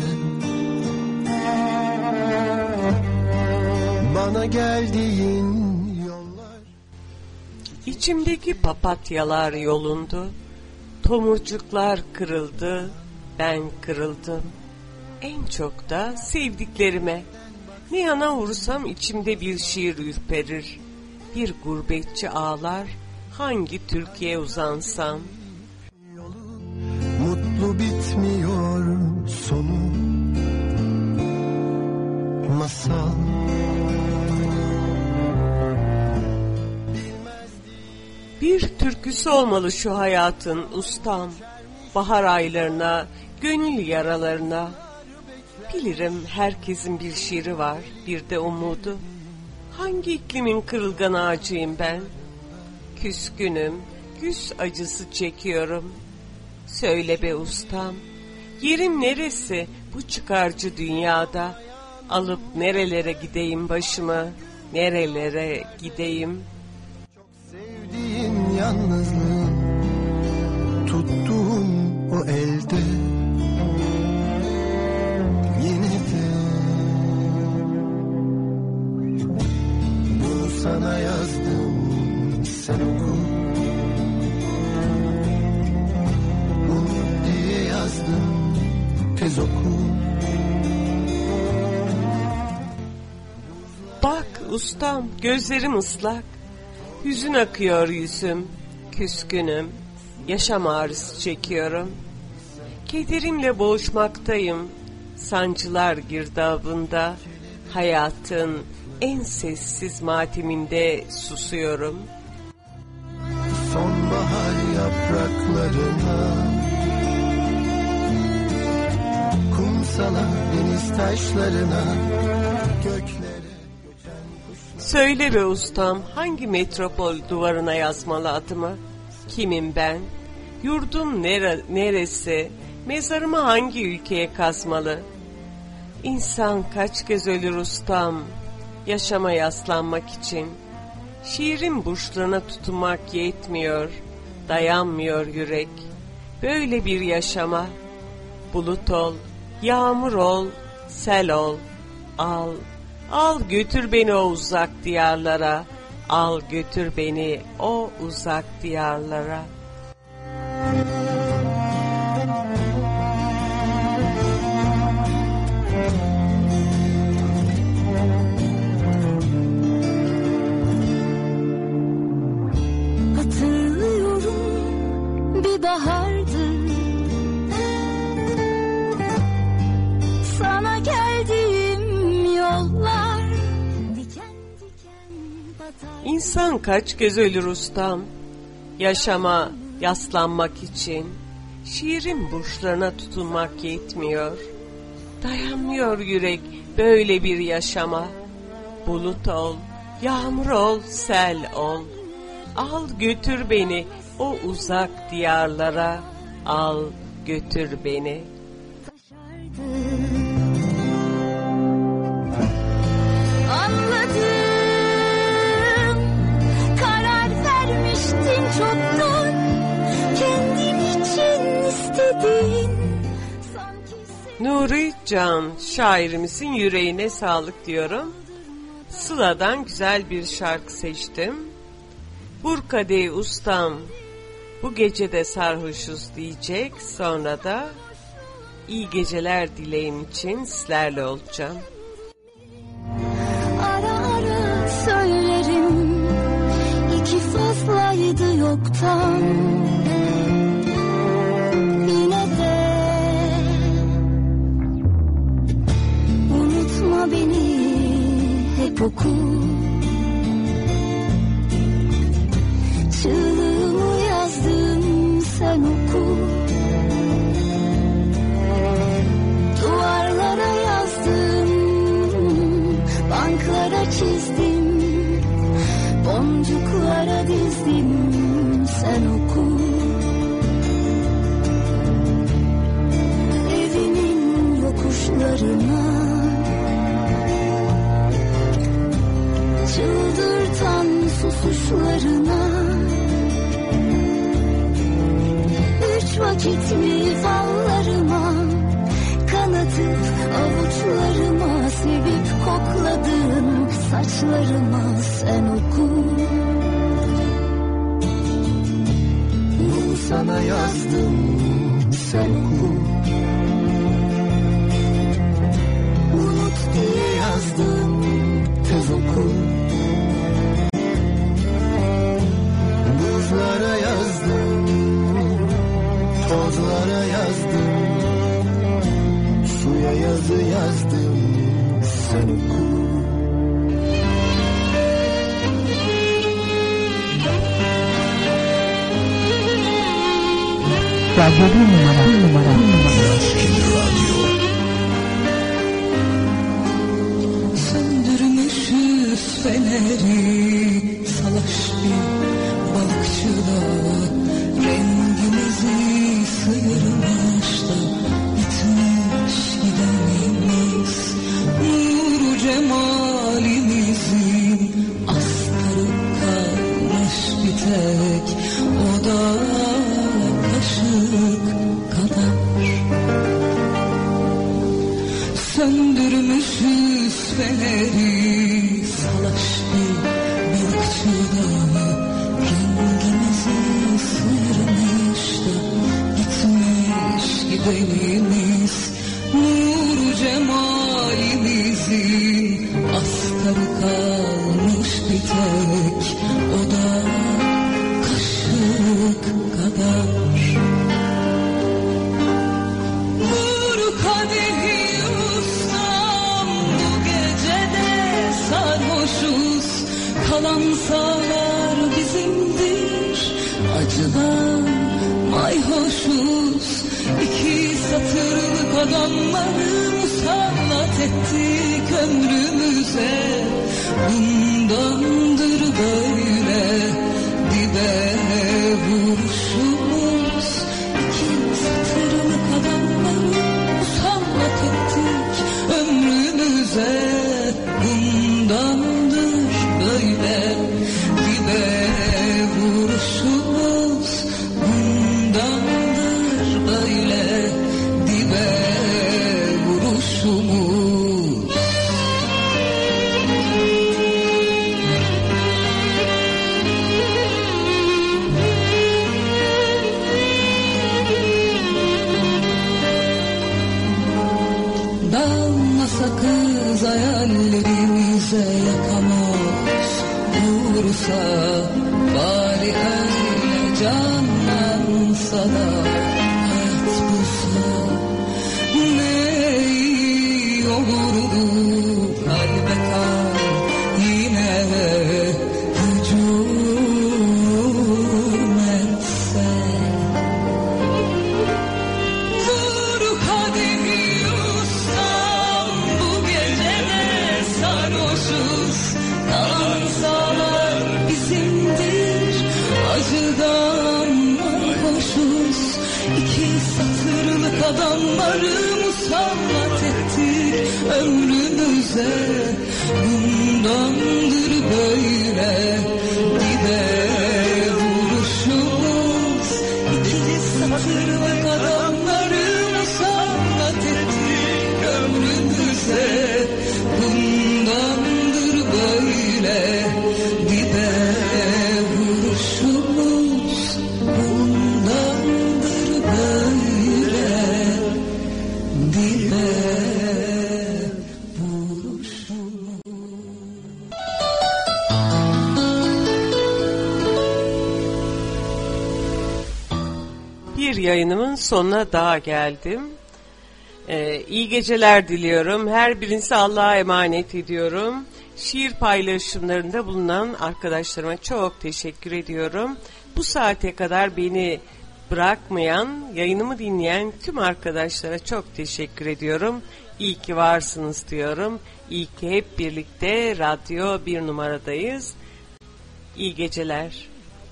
bana geldiğin yollar. İçimdeki papatyalar yolundu, tomurcuklar kırıldı, ben kırıldım. En çok da sevdiklerime. Ne yana vursam içimde bir şiir ürperir. Bir gurbetçi ağlar, hangi Türkiye uzansam. Mutlu bitmiyor sonu, masal. Bir türküsü olmalı şu hayatın ustam. Bahar aylarına, gönül yaralarına. Bilirim herkesin bir şiiri var, bir de umudu. Hangi iklimin kırılgan ağacıyım ben? Küskünüm, küs acısı çekiyorum. Söyle be ustam, yerim neresi bu çıkarcı dünyada? Alıp nerelere gideyim başımı, nerelere gideyim? Çok sevdiğin yalnızlığım tuttuğum o elde yine de bunu sana yazdım, sen oku. Bunu diye yazdım, tez oku. Bak ustam, gözlerim ıslak, hüzün akıyor yüzüm, küskünüm, yaşam ağrısı çekiyorum. Kederimle boğuşmaktayım, sancılar girdabında, hayatın en sessiz mateminde susuyorum. Sonbahar yapraklarına, kumsala, deniz taşlarına, göklere. Söyle be ustam, hangi metropol duvarına yazmalı adımı? Kimim ben? Yurdum nere, neresi? Mezarımı hangi ülkeye kazmalı? İnsan kaç kez ölür ustam, yaşama yaslanmak için. Şiirin burçlarına tutunmak yetmiyor, dayanmıyor yürek. Böyle bir yaşama, bulut ol, yağmur ol, sel ol, al. Al götür beni o uzak diyarlara, al götür beni o uzak diyarlara. Hatırlıyorum bir bahardı, sana geldiğim yollar. İnsan kaç kez ölür ustam, yaşama yaslanmak için. Şiirin burçlarına tutunmak yetmiyor, dayanmıyor yürek böyle bir yaşama. Bulut ol, yağmur ol, sel ol, al götür beni o uzak diyarlara, al götür beni. Anladım, karar vermiştin çoktan, kendin için istedin. Nuri Can şairimizin yüreğine sağlık diyorum. Sıla'dan güzel bir şarkı seçtim. Vur kadehi ustam, bu gece de sarhoşuz diyecek. Sonra da iyi geceler dileğim için sizlerle olacağım. Ara ara söylerim, iki fazlaydı yoktan. Yine de unutma beni, hep oku. Çığlığımı yazdım, sen oku. Duvarlara yazdım, banklara çizdim, boncuklara dizdim, sen oku. Evimin yokuşlarına, çıldırtan susuşlarına, üç vakitli fallarıma, kanatıp avuçlarıma, sevip kokladığın saçlarıma, sen oku. Bunu sana yazdım, sen oku. Unut diye yazdım, tez oku. Buzlara yazdım, tozlara yazdım, suya yazı yazdım, sen oku. Radyo bir numara, bir numara, bir numara. Söndürmüşüz feneri, salaş bir balıkçıda, rengimizi sıyırmış da gitmiş gidenimiz, nur cemalimizin astarı kalmış bir tek, söndürmüşüz feneri. Salaş bir balıkçıları rengimizi sıyırmış da gitmiş gidenimiz. Nur cemalimizin astarı kalmış bir tek, o da kaşık kadar. Vur kadehi ustam, bu gecede sarhoşuz. Kalan sağlar bizimdir, acıdan mayhoşuz. İki satırlık adamları musallat ettik ömrümüze. Bundandır böyle dibe vuruşumuz. İki satırlık adamları musallat ettik ömrümüze. Bundandır böyle dibe vuruşumuz. Bundandır böyle dibe vuruşumuz. Dalma sakız hayallerimize yakamoz vursa, bari öyle canlansa da hayat bulsa ne iyi olurdu. Kalbe kal yine hücum etse. Vur kadehi ustam, bu gecede sarhoşuz. Kalan sağlar bizimdir, acıdan mayhoşuz. İki satırlık adamları musallat ettik ömrümüze. Bundandır böyle dibe vuruşumuz. İki satırlık adamları musallat ettik ömrümüze. Bundandır böyle dibe vuruşumuz. Bundandır böyle dibe Bir yayınımın sonuna daha geldim. Ee, iyi geceler diliyorum. Her birinizi Allah'a emanet ediyorum. Şiir paylaşımlarında bulunan arkadaşlarıma çok teşekkür ediyorum. Bu saate kadar beni bırakmayan, yayınımı dinleyen tüm arkadaşlara çok teşekkür ediyorum. İyi ki varsınız diyorum. İyi ki hep birlikte Radyo bir numaradayız. İyi geceler.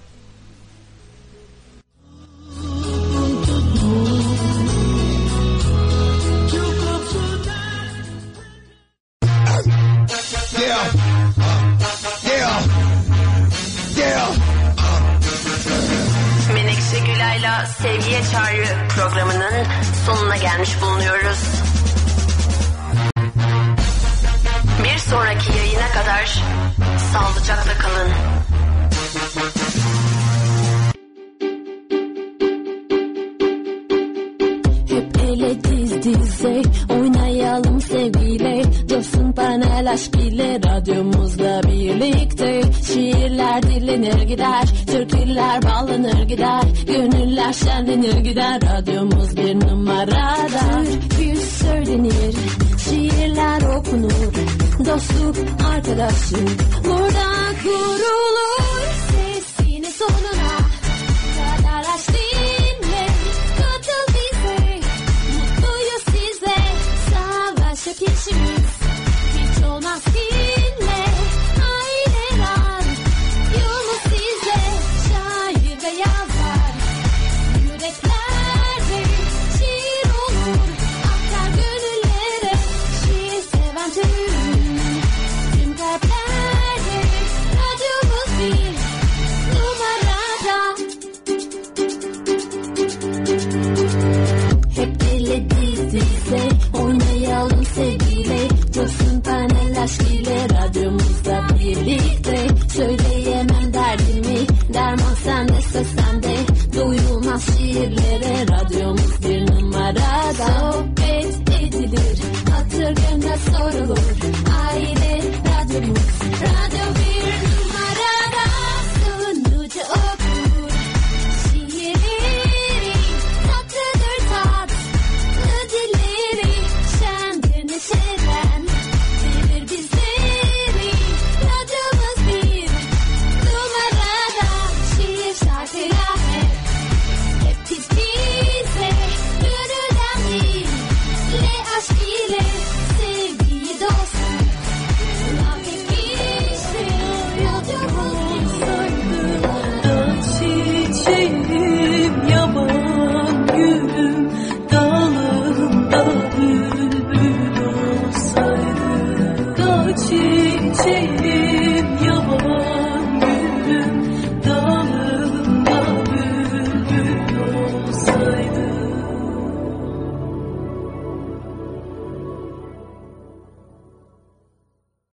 Yeah, yeah, yeah. Menekşe Gülay'la Sevgiye Çağrı programının sonuna gelmiş bulunuyoruz. Bir sonraki yayına kadar sağlıcakla kalın. Hep ele diz dize oynayalım sevgiyle, coşsun panel aşk ile radyomuzla birlikte. Şiirler dinlenir gider, türküler bağlanır gider, gönüller şenlenir gider, radyomuz bir numarada. Türkü söylenir, şiirler okunur, dostluk arkadaşlık burada kurulur. Sesini sonuna kadar aç dinle, katıl bize, mutluyuz sizle, savaşıp işimiz hiç olmaz kinle. Aile var, yolumuz sizle, şair ve yazar, yüreklerde şiir olur, akar gönüllere, şiir seven tüm, tüm kalplerde, radyomuz bir numarada. Hep ele diz dize oynayalım sevgi. varsa sende duyulmaz şiirlere